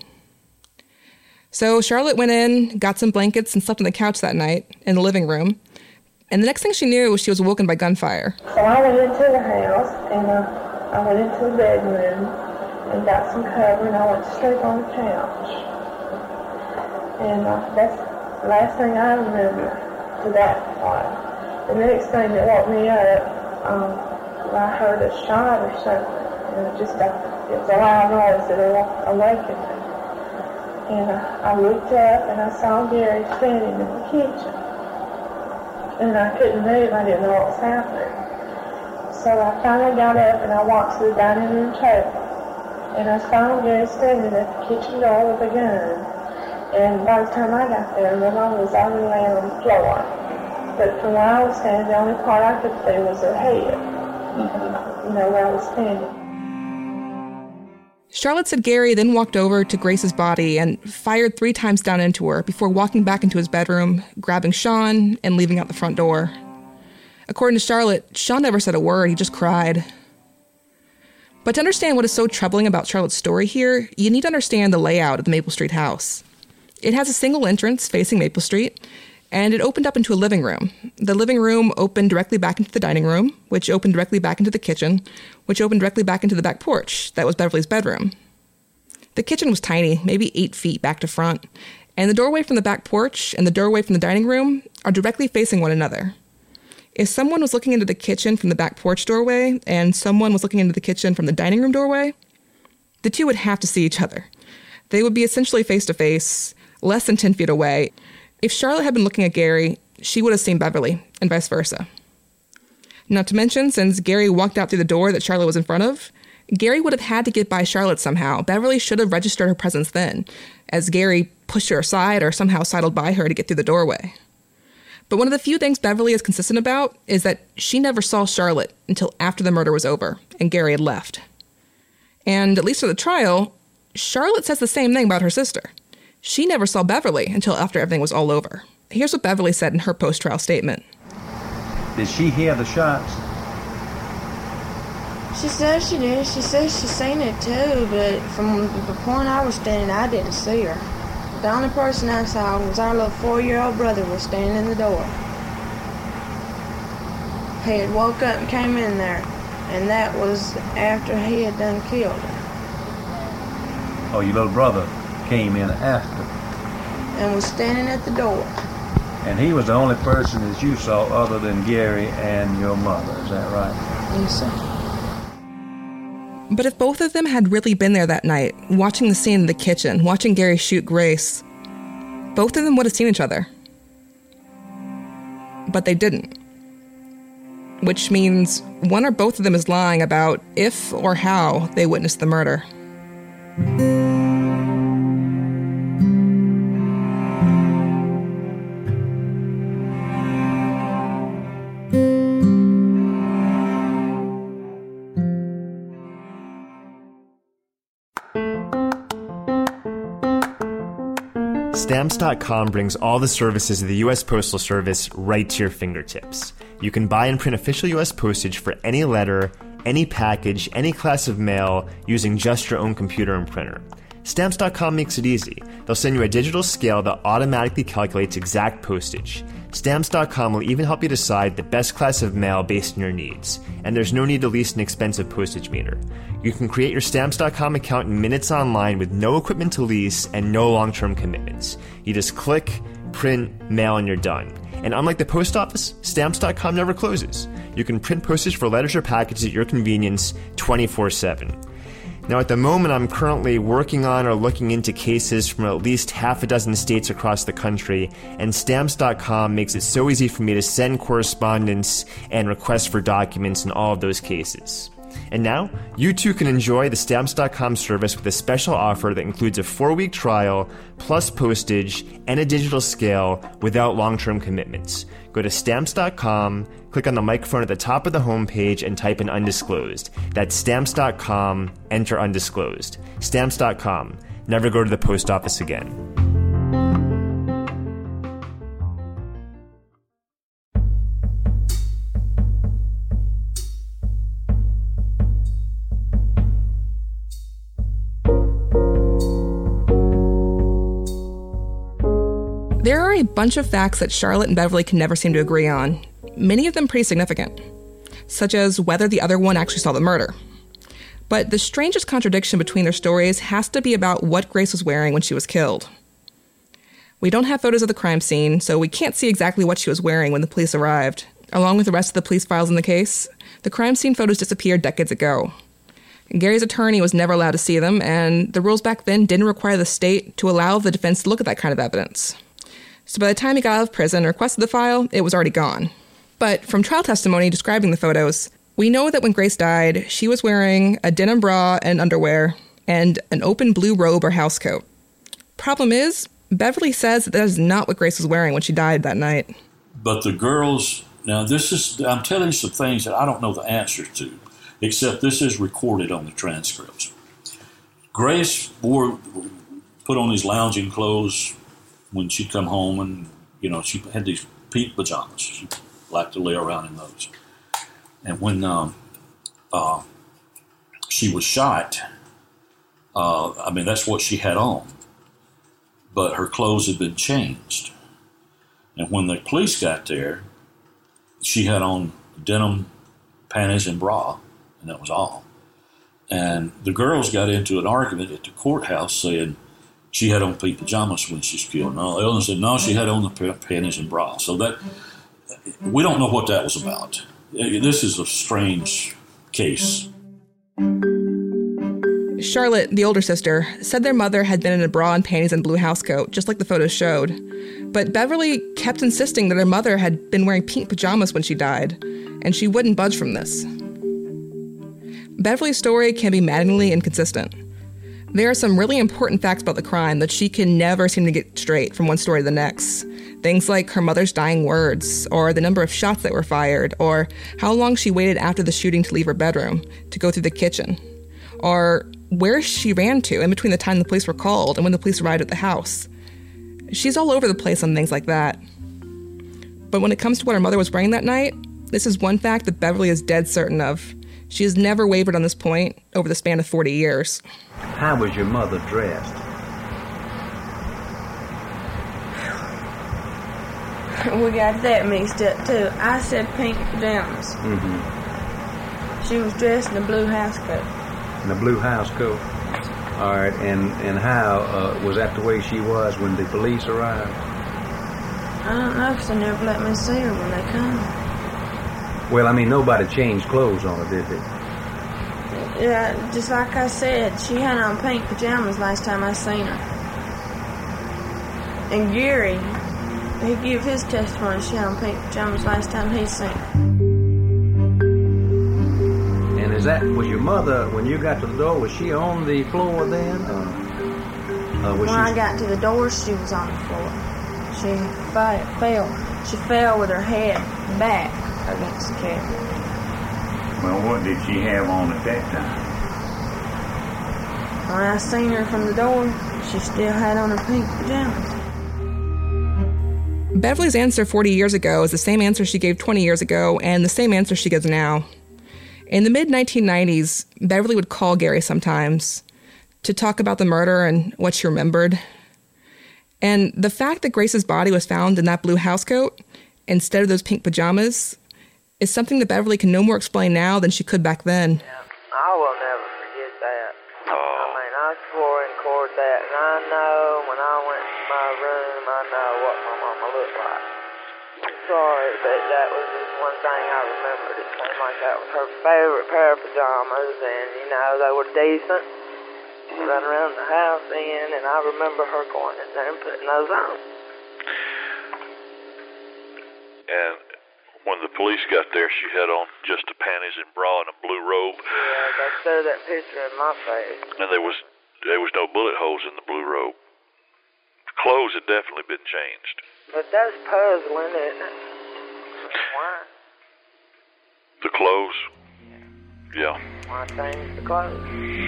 A: So Charlotte went in, got some blankets, and slept on the couch that night in the living room. And the next thing she knew, she was awoken by gunfire.
I: So I went into the house, and I went into the bedroom and got some cover, and I went to sleep on the couch. And that's the last thing I remember to that part. The next thing that woke me up, I heard a shot or something. And it was a loud noise that awakened me. And I looked up and I saw Gary standing in the kitchen. And I couldn't move, I didn't know what was happening. So I finally got up and I walked to the dining room table. And I saw Gary standing at the kitchen door with a gun. And by the time I got there, my mom was already laying on the floor. But from where I was standing, the only part I could see was her head. Where I was standing.
A: Charlotte said Gary then walked over to Grace's body and fired 3 times down into her before walking back into his bedroom, grabbing Sean, and leaving out the front door. According to Charlotte, Sean never said a word, he just cried. But to understand what is so troubling about Charlotte's story here, you need to understand the layout of the Maple Street house. It has a single entrance facing Maple Street, and it opened up into a living room. The living room opened directly back into the dining room, which opened directly back into the kitchen, which opened directly back into the back porch. That was Beverly's bedroom. The kitchen was tiny, maybe 8 feet back to front, and the doorway from the back porch and the doorway from the dining room are directly facing one another. If someone was looking into the kitchen from the back porch doorway and someone was looking into the kitchen from the dining room doorway, the two would have to see each other. They would be essentially face to face, less than 10 feet away. If Charlotte had been looking at Gary, she would have seen Beverly, and vice versa. Not to mention, since Gary walked out through the door that Charlotte was in front of, Gary would have had to get by Charlotte somehow. Beverly should have registered her presence then, as Gary pushed her aside or somehow sidled by her to get through the doorway. But one of the few things Beverly is consistent about is that she never saw Charlotte until after the murder was over and Gary had left. And at least for the trial, Charlotte says the same thing about her sister. She never saw Beverly until after everything was all over. Here's what Beverly said in her post-trial statement.
M: Did she hear the shots?
K: She says she did. She says she seen it too, but from the point I was standing, I didn't see her. The only person I saw was our little 4-year-old brother was standing in the door. He had woke up and came in there, and that was after he had done killed her.
M: Oh, your little brother came in after.
K: And was standing at the door.
M: And he was the only person that you saw other than Gary and your mother, is that right?
K: Yes, sir.
A: But if both of them had really been there that night, watching the scene in the kitchen, watching Gary shoot Grace, both of them would have seen each other. But they didn't. Which means one or both of them is lying about if or how they witnessed the murder.
D: Stamps.com brings all the services of the U.S. Postal Service right to your fingertips. You can buy and print official U.S. postage for any letter, any package, any class of mail using just your own computer and printer. Stamps.com makes it easy. They'll send you a digital scale that automatically calculates exact postage. Stamps.com will even help you decide the best class of mail based on your needs. And there's no need to lease an expensive postage meter. You can create your Stamps.com account in minutes online with no equipment to lease and no long-term commitments. You just click, print, mail, and you're done. And unlike the post office, Stamps.com never closes. You can print postage for letters or packages at your convenience 24/7. Now, at the moment, I'm currently working on or looking into cases from at least half a dozen states across the country, and Stamps.com makes it so easy for me to send correspondence and requests for documents in all of those cases. And now, you too can enjoy the Stamps.com service with a special offer that includes a 4-week trial, plus postage, and a digital scale without long-term commitments. Go to Stamps.com, click on the microphone at the top of the homepage, and type in undisclosed. That's Stamps.com, enter undisclosed. Stamps.com. Never go to the post office again.
A: There are a bunch of facts that Charlotte and Beverly can never seem to agree on, many of them pretty significant, such as whether the other one actually saw the murder. But the strangest contradiction between their stories has to be about what Grace was wearing when she was killed. We don't have photos of the crime scene, so we can't see exactly what she was wearing when the police arrived. Along with the rest of the police files in the case, the crime scene photos disappeared decades ago. Gary's attorney was never allowed to see them, and the rules back then didn't require the state to allow the defense to look at that kind of evidence. So by the time he got out of prison and requested the file, it was already gone. But from trial testimony describing the photos, we know that when Grace died, she was wearing a denim bra and underwear and an open blue robe or housecoat. Problem is, Beverly says that is not what Grace was wearing when she died that night.
F: But the girls, now I'm telling you some things that I don't know the answer to, except this is recorded on the transcripts. Grace put on these lounging clothes when she'd come home, and, she had these pink pajamas. She liked to lay around in those. And when she was shot, that's what she had on. But her clothes had been changed. And when the police got there, she had on denim panties and bra, and that was all. And the girls got into an argument at the courthouse saying she had on pink pajamas when she was killed. No, the other said, no, she had on the panties and bra. So that, we don't know what that was about. This is a strange case.
A: Charlotte, the older sister, said their mother had been in a bra and panties and blue housecoat, just like the photos showed. But Beverly kept insisting that her mother had been wearing pink pajamas when she died, and she wouldn't budge from this. Beverly's story can be maddeningly inconsistent. There are some really important facts about the crime that she can never seem to get straight from one story to the next. Things like her mother's dying words, or the number of shots that were fired, or how long she waited after the shooting to leave her bedroom, to go through the kitchen, or where she ran to in between the time the police were called and when the police arrived at the house. She's all over the place on things like that. But when it comes to what her mother was wearing that night, this is one fact that Beverly is dead certain of. She has never wavered on this point over the span of 40 years.
M: How was your mother dressed?
K: We got that mixed up too. I said pink pajamas.
M: Mm-hmm.
K: She was dressed in a blue housecoat.
M: In a blue housecoat. All right, and how was that the way she was when the police arrived?
K: I don't know, because they never let me see her when they come.
M: Well, nobody changed clothes on her, did they?
K: Yeah, just like I said, she had on pink pajamas last time I seen her. And Gary, he gave his testimony she had on pink pajamas last time he seen her.
M: And was your mother, when you got to the door, was she on the floor then?
K: When I got to the door, she was on the floor. She fell. She fell with her head back against the cabinet.
N: Well, what did she have on at that time?
K: When I seen her from the door, she still had on her pink pajamas.
A: Beverly's answer 40 years ago is the same answer she gave 20 years ago and the same answer she gives now. In the mid-1990s, Beverly would call Gary sometimes to talk about the murder and what she remembered. And the fact that Grace's body was found in that blue housecoat instead of those pink pajamas is something that Beverly can no more explain now than she could back then.
O: I will never forget that. I swore in court that, and I know when I went to my room, I know what my mama looked like. Sorry, but that was just one thing I remembered. It seemed like that was her favorite pair of pajamas, and, they were decent. She ran around the house in, and I remember her going in there and putting those on.
G: And When the police got there, she had on just a panties and bra and a blue robe.
O: Yeah, they showed that picture in my face.
G: And there was no bullet holes in the blue robe. The clothes had definitely been changed.
O: But that's puzzling, isn't it? Why?
G: The clothes? Yeah.
O: Why change the clothes?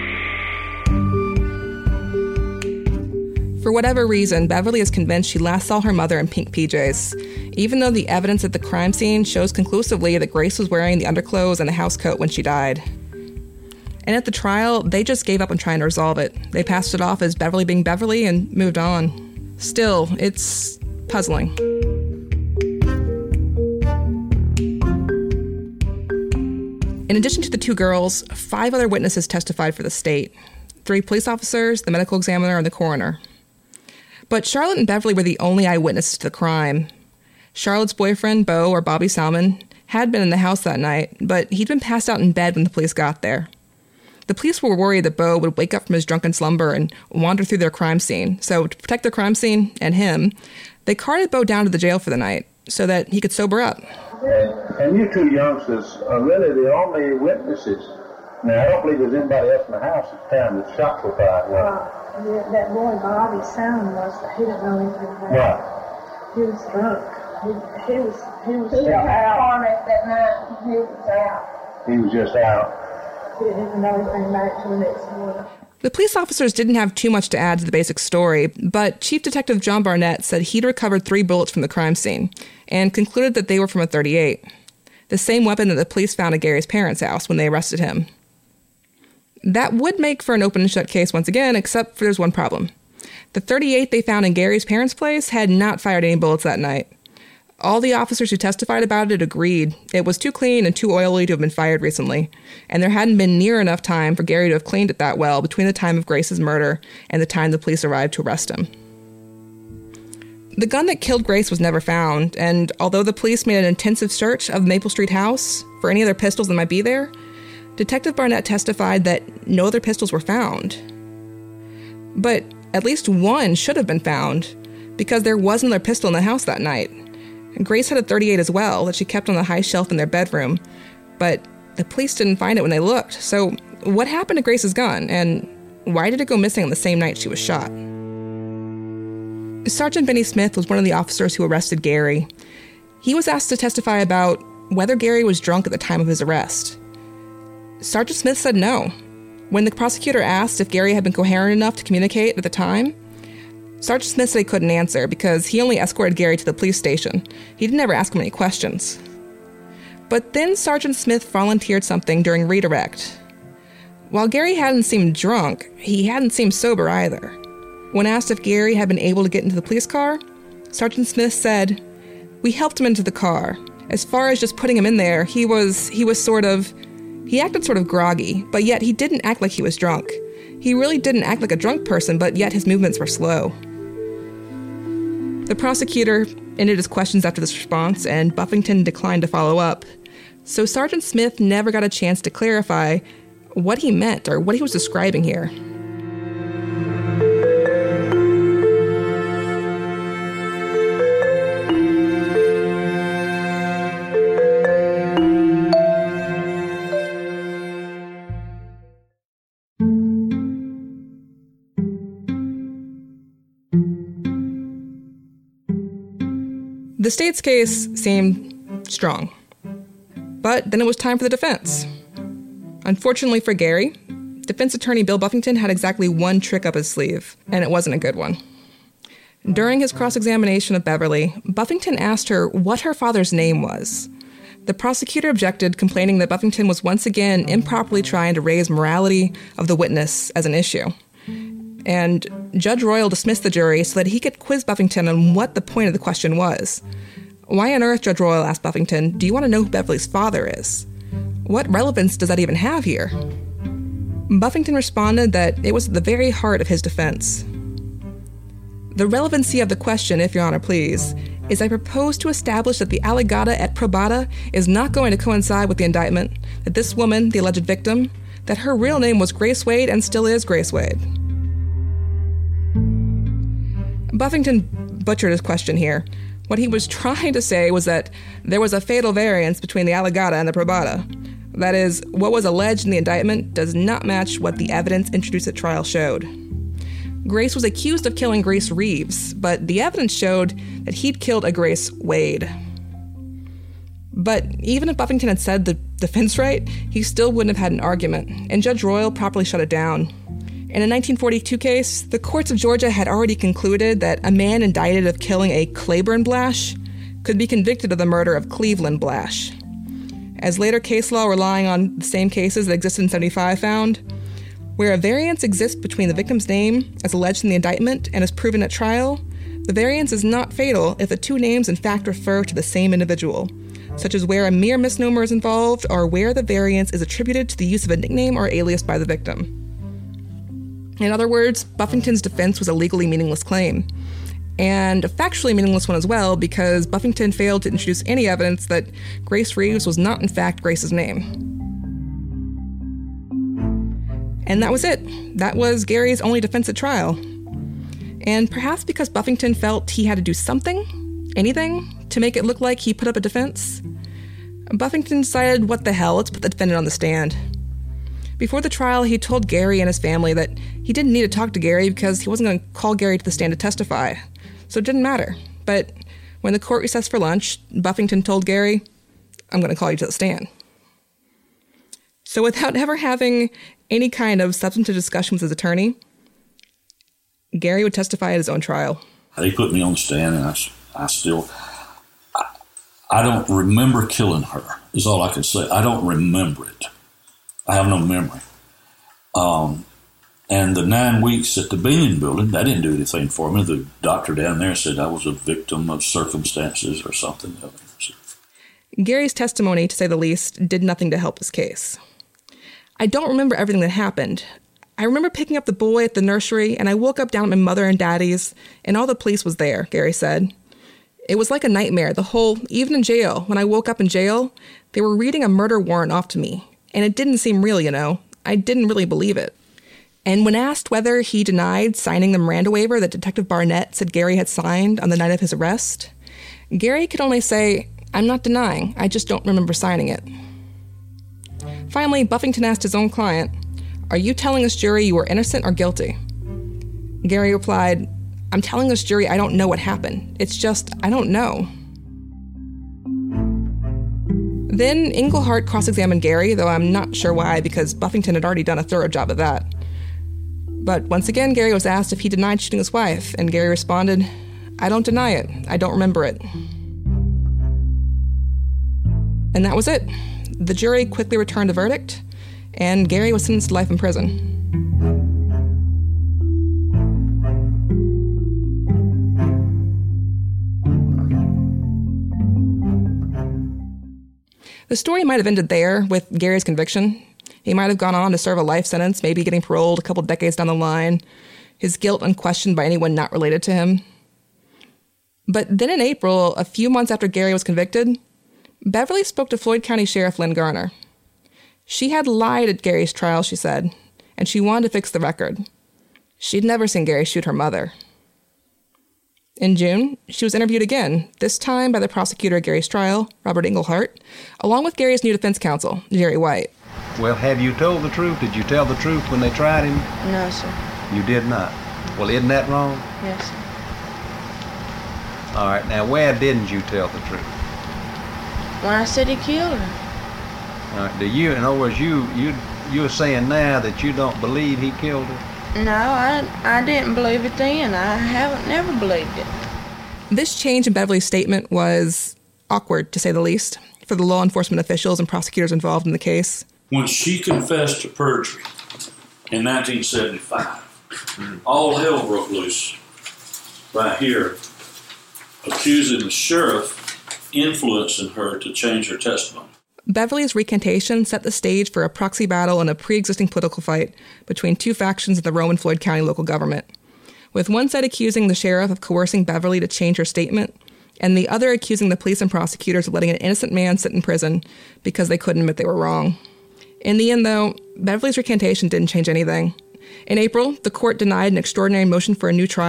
A: For whatever reason, Beverly is convinced she last saw her mother in pink PJs, even though the evidence at the crime scene shows conclusively that Grace was wearing the underclothes and the housecoat when she died. And at the trial, they just gave up on trying to resolve it. They passed it off as Beverly being Beverly and moved on. Still, it's puzzling. In addition to the two girls, 5 other witnesses testified for the state. 3 police officers, the medical examiner, and the coroner. But Charlotte and Beverly were the only eyewitnesses to the crime. Charlotte's boyfriend, Beau, or Bobby Salmon, had been in the house that night, but he'd been passed out in bed when the police got there. The police were worried that Beau would wake up from his drunken slumber and wander through their crime scene. So to protect their crime scene and him, they carted Beau down to the jail for the night so that he could sober up.
L: And you two youngsters are really the only witnesses. Now, I don't believe there's anybody else in the house at the time that shots were fired.
I: Yeah, that boy Bobby Salmon was, he didn't know anything about it.
L: Right.
I: He was drunk. He was
K: out that night. He was out.
L: He was just out.
I: He didn't even know anything about it till the next morning.
A: The police officers didn't have too much to add to the basic story, but Chief Detective John Barnett said he'd recovered 3 bullets from the crime scene and concluded that they were from a .38, the same weapon that the police found at Gary's parents' house when they arrested him. That would make for an open and shut case once again, except for there's one problem. The .38 they found in Gary's parents' place had not fired any bullets that night. All the officers who testified about it agreed it was too clean and too oily to have been fired recently, and there hadn't been near enough time for Gary to have cleaned it that well between the time of Grace's murder and the time the police arrived to arrest him. The gun that killed Grace was never found, and although the police made an intensive search of the Maple Street house for any other pistols that might be there, Detective Barnett testified that no other pistols were found. But at least one should have been found, because there was another pistol in the house that night. Grace had a .38 as well that she kept on the high shelf in their bedroom, but the police didn't find it when they looked. So what happened to Grace's gun, and why did it go missing on the same night she was shot? Sergeant Benny Smith was one of the officers who arrested Gary. He was asked to testify about whether Gary was drunk at the time of his arrest. Sergeant Smith said no. When the prosecutor asked if Gary had been coherent enough to communicate at the time, Sergeant Smith said he couldn't answer because he only escorted Gary to the police station. He didn't ever ask him any questions. But then Sergeant Smith volunteered something during redirect. While Gary hadn't seemed drunk, he hadn't seemed sober either. When asked if Gary had been able to get into the police car, Sergeant Smith said, "We helped him into the car. As far as just putting him in there, he acted sort of groggy, but yet he didn't act like he was drunk. He really didn't act like a drunk person, but yet his movements were slow." The prosecutor ended his questions after this response, and Buffington declined to follow up. So Sergeant Smith never got a chance to clarify what he meant or what he was describing here. The state's case seemed strong, but then it was time for the defense. Unfortunately for Gary, defense attorney Bill Buffington had exactly one trick up his sleeve, and it wasn't a good one. During his cross-examination of Beverly, Buffington asked her what her father's name was. The prosecutor objected, complaining that Buffington was once again improperly trying to raise morality of the witness as an issue. And Judge Royal dismissed the jury so that he could quiz Buffington on what the point of the question was. Why on earth, Judge Royal asked Buffington, do you want to know who Beverly's father is? What relevance does that even have here? Buffington responded that it was at the very heart of his defense. The relevancy of the question, if Your Honor please, is I propose to establish that the allegata et probata is not going to coincide with the indictment, that this woman, the alleged victim, that her real name was Grace Wade and still is Grace Wade. Buffington butchered his question here. What he was trying to say was that there was a fatal variance between the allegata and the probata. That is, what was alleged in the indictment does not match what the evidence introduced at trial showed. Grace was accused of killing Grace Reeves, but the evidence showed that he'd killed a Grace Wade. But even if Buffington had said the defense right, he still wouldn't have had an argument, and Judge Royal properly shut it down. In a 1942 case, the courts of Georgia had already concluded that a man indicted of killing a Claiborne Blash could be convicted of the murder of Cleveland Blash. As later case law relying on the same cases that existed in 75 found, where a variance exists between the victim's name, as alleged in the indictment, and as proven at trial, the variance is not fatal if the two names in fact refer to the same individual, such as where a mere misnomer is involved or where the variance is attributed to the use of a nickname or alias by the victim. In other words, Buffington's defense was a legally meaningless claim, and a factually meaningless one as well, because Buffington failed to introduce any evidence that Grace Reeves was not in fact Grace's name. And that was it. That was Gary's only defense at trial. And perhaps because Buffington felt he had to do something, anything, to make it look like he put up a defense, Buffington decided, what the hell, let's put the defendant on the stand. Before the trial, he told Gary and his family that he didn't need to talk to Gary because he wasn't going to call Gary to the stand to testify, so it didn't matter. But when the court recessed for lunch, Buffington told Gary, I'm going to call you to the stand. So without ever having any kind of substantive discussion with his attorney, Gary would testify at his own trial.
F: They put me on the stand, and I don't remember killing her, is all I can say. I don't remember it. I have no memory. And the 9 weeks at the Bean Building, that didn't do anything for me. The doctor down there said I was a victim of circumstances or something.
A: Gary's testimony, to say the least, did nothing to help his case. I don't remember everything that happened. I remember picking up the boy at the nursery, and I woke up down at my mother and daddy's, and all the police was there, Gary said. It was like a nightmare, even in jail. When I woke up in jail, they were reading a murder warrant off to me. And it didn't seem real, you know. I didn't really believe it. And when asked whether he denied signing the Miranda waiver that Detective Barnett said Gary had signed on the night of his arrest, Gary could only say, I'm not denying, I just don't remember signing it. Finally, Buffington asked his own client, are you telling this jury you were innocent or guilty? Gary replied, I'm telling this jury I don't know what happened. It's just, I don't know. Then Englehart cross-examined Gary, though I'm not sure why, because Buffington had already done a thorough job of that. But once again, Gary was asked if he denied shooting his wife, and Gary responded, I don't deny it. I don't remember it. And that was it. The jury quickly returned a verdict, and Gary was sentenced to life in prison. The story might have ended there with Gary's conviction. He might have gone on to serve a life sentence, maybe getting paroled a couple decades down the line, his guilt unquestioned by anyone not related to him. But then in April, a few months after Gary was convicted, Beverly spoke to Floyd County Sheriff Lynn Garner. She had lied at Gary's trial, she said, and she wanted to fix the record. She'd never seen Gary shoot her mother. In June, she was interviewed again, this time by the prosecutor at Gary's trial, Robert Englehart, along with Gary's new defense counsel, Jerry White.
M: Well, have you told the truth? Did you tell the truth when they tried him?
K: No, sir.
M: You did not? Well, isn't that wrong?
K: Yes, sir.
M: All right, now where didn't you tell the truth?
K: When I said he killed her.
M: All right, in other words, you're saying now that you don't believe he killed her?
K: No, I didn't believe it then. I haven't never believed it.
A: This change in Beverly's statement was awkward, to say the least, for the law enforcement officials and prosecutors involved in the case.
F: When she confessed to perjury in 1975, all hell broke loose right here, accusing the sheriff influencing her to change her testimony.
A: Beverly's recantation set the stage for a proxy battle and a pre-existing political fight between two factions of the Rome and Floyd County local government, with one side accusing the sheriff of coercing Beverly to change her statement, and the other accusing the police and prosecutors of letting an innocent man sit in prison because they couldn't admit they were wrong. In the end, though, Beverly's recantation didn't change anything. In April, the court denied an extraordinary motion for a new trial,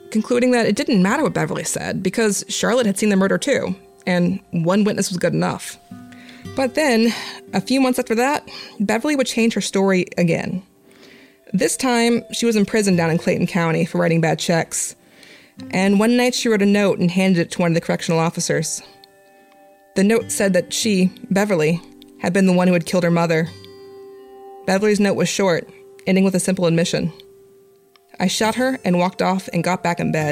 A: concluding that it didn't matter what Beverly said because Charlotte had seen the murder too, and one witness was good enough. But then, a few months after that, Beverly would change her story again. This time, she was in prison down in Clayton County for writing bad checks. And one night she wrote a note and handed it to one of the correctional officers. The note said that she, Beverly, had been the one who had killed her mother. Beverly's note was short, ending with a simple admission. I shot her and walked off and got back in bed.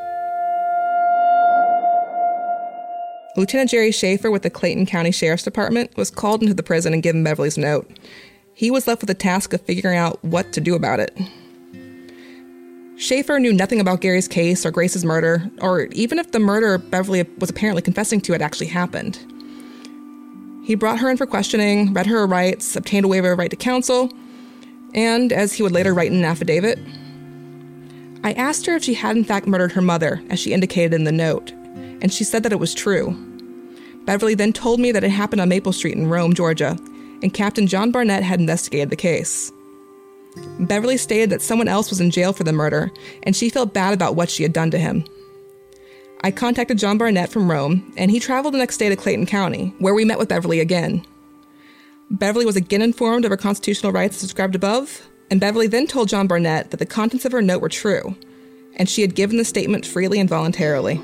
A: Lieutenant Jerry Schaefer with the Clayton County Sheriff's Department was called into the prison and given Beverly's note. He was left with the task of figuring out what to do about it. Schaefer knew nothing about Gary's case or Grace's murder, or even if the murder Beverly was apparently confessing to had actually happened. He brought her in for questioning, read her rights, obtained a waiver of right to counsel, and, as he would later write in an affidavit, I asked her if she had in fact murdered her mother, as she indicated in the note, and she said that it was true. Beverly then told me that it happened on Maple Street in Rome, Georgia, and Captain John Barnett had investigated the case. Beverly stated that someone else was in jail for the murder, and she felt bad about what she had done to him. I contacted John Barnett from Rome, and he traveled the next day to Clayton County, where we met with Beverly again. Beverly was again informed of her constitutional rights as described above, and Beverly then told John Barnett that the contents of her note were true, and she had given the statement freely and voluntarily.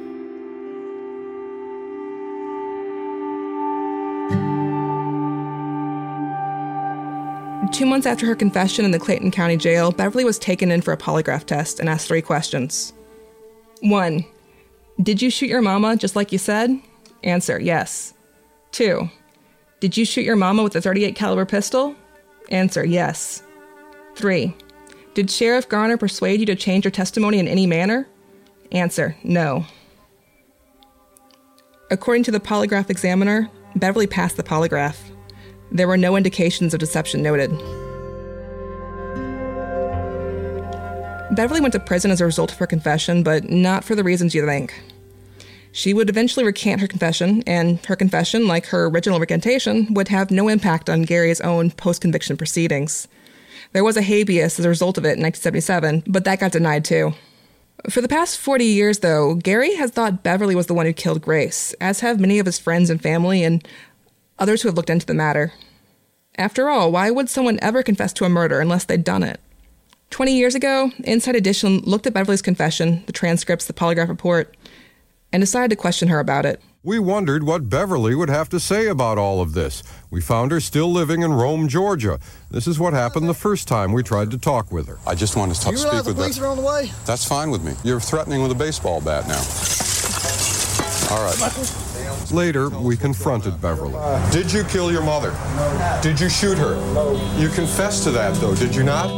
A: Two months after her confession in the Clayton County Jail, Beverly was taken in for a polygraph test and asked 3 questions. 1. Did you shoot your mama just like you said? Answer, yes. 2. Did you shoot your mama with a .38 caliber pistol? Answer, yes. 3. Did Sheriff Garner persuade you to change your testimony in any manner? Answer, no. According to the polygraph examiner, Beverly passed the polygraph. There were no indications of deception noted. Beverly went to prison as a result of her confession, but not for the reasons you think. She would eventually recant her confession, and her confession, like her original recantation, would have no impact on Gary's own post-conviction proceedings. There was a habeas as a result of it in 1977, but that got denied too. For the past 40 years, though, Gary has thought Beverly was the one who killed Grace, as have many of his friends and family and others who have looked into the matter. After all, why would someone ever confess to a murder unless they'd done it? 20 years ago, Inside Edition looked at Beverly's confession, the transcripts, the polygraph report, and decided to question her about it.
P: We wondered what Beverly would have to say about all of this. We found her still living in Rome, Georgia. This is what happened the first time we tried to talk with her.
Q: I just wanted to speak with her.
R: You realize the police are on the way?
Q: That's fine with me. You're threatening with a baseball bat now. All right.
P: Later, we confronted Beverly.
Q: Did you kill your mother?
R: No.
Q: Did you shoot her?
R: No.
Q: You confessed to that, though, did you not?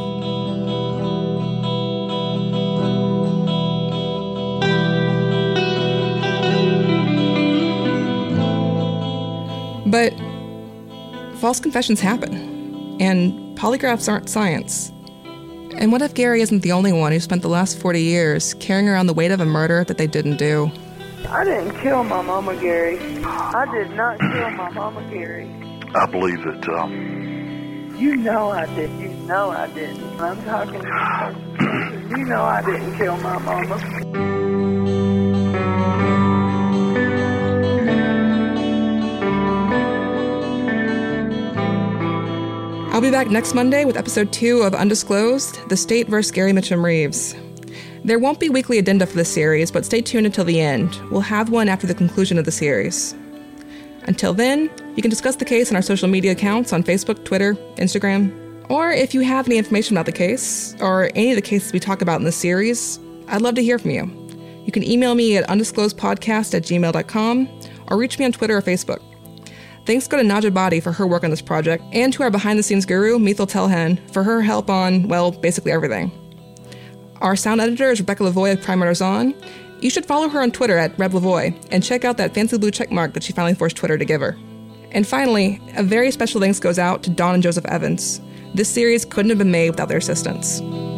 A: But false confessions happen, and polygraphs aren't science. And what if Gary isn't the only one who spent the last 40 years carrying around the weight of a murder that they didn't do?
O: I didn't kill my mama, Gary. I did not kill my mama, Gary.
G: I believe that,
O: You know I did. You know I didn't. I'm talking to you. You know I didn't kill my mama.
A: I'll be back next Monday with episode 2 of Undisclosed, The State vs. Gary Mitchum Reeves. There won't be weekly addenda for this series, but stay tuned until the end. We'll have one after the conclusion of the series. Until then, you can discuss the case on our social media accounts on Facebook, Twitter, Instagram. Or if you have any information about the case, or any of the cases we talk about in this series, I'd love to hear from you. You can email me at undisclosedpodcast@gmail.com, or reach me on Twitter or Facebook. Thanks go to Naja Badi for her work on this project, and to our behind-the-scenes guru, Mithil Telhen, for her help on, well, basically everything. Our sound editor is Rebecca Lavoie of Prime Writers On. You should follow her on Twitter at RebLavoie, and check out that fancy blue checkmark that she finally forced Twitter to give her. And finally, a very special thanks goes out to Dawn and Joseph Evans. This series couldn't have been made without their assistance.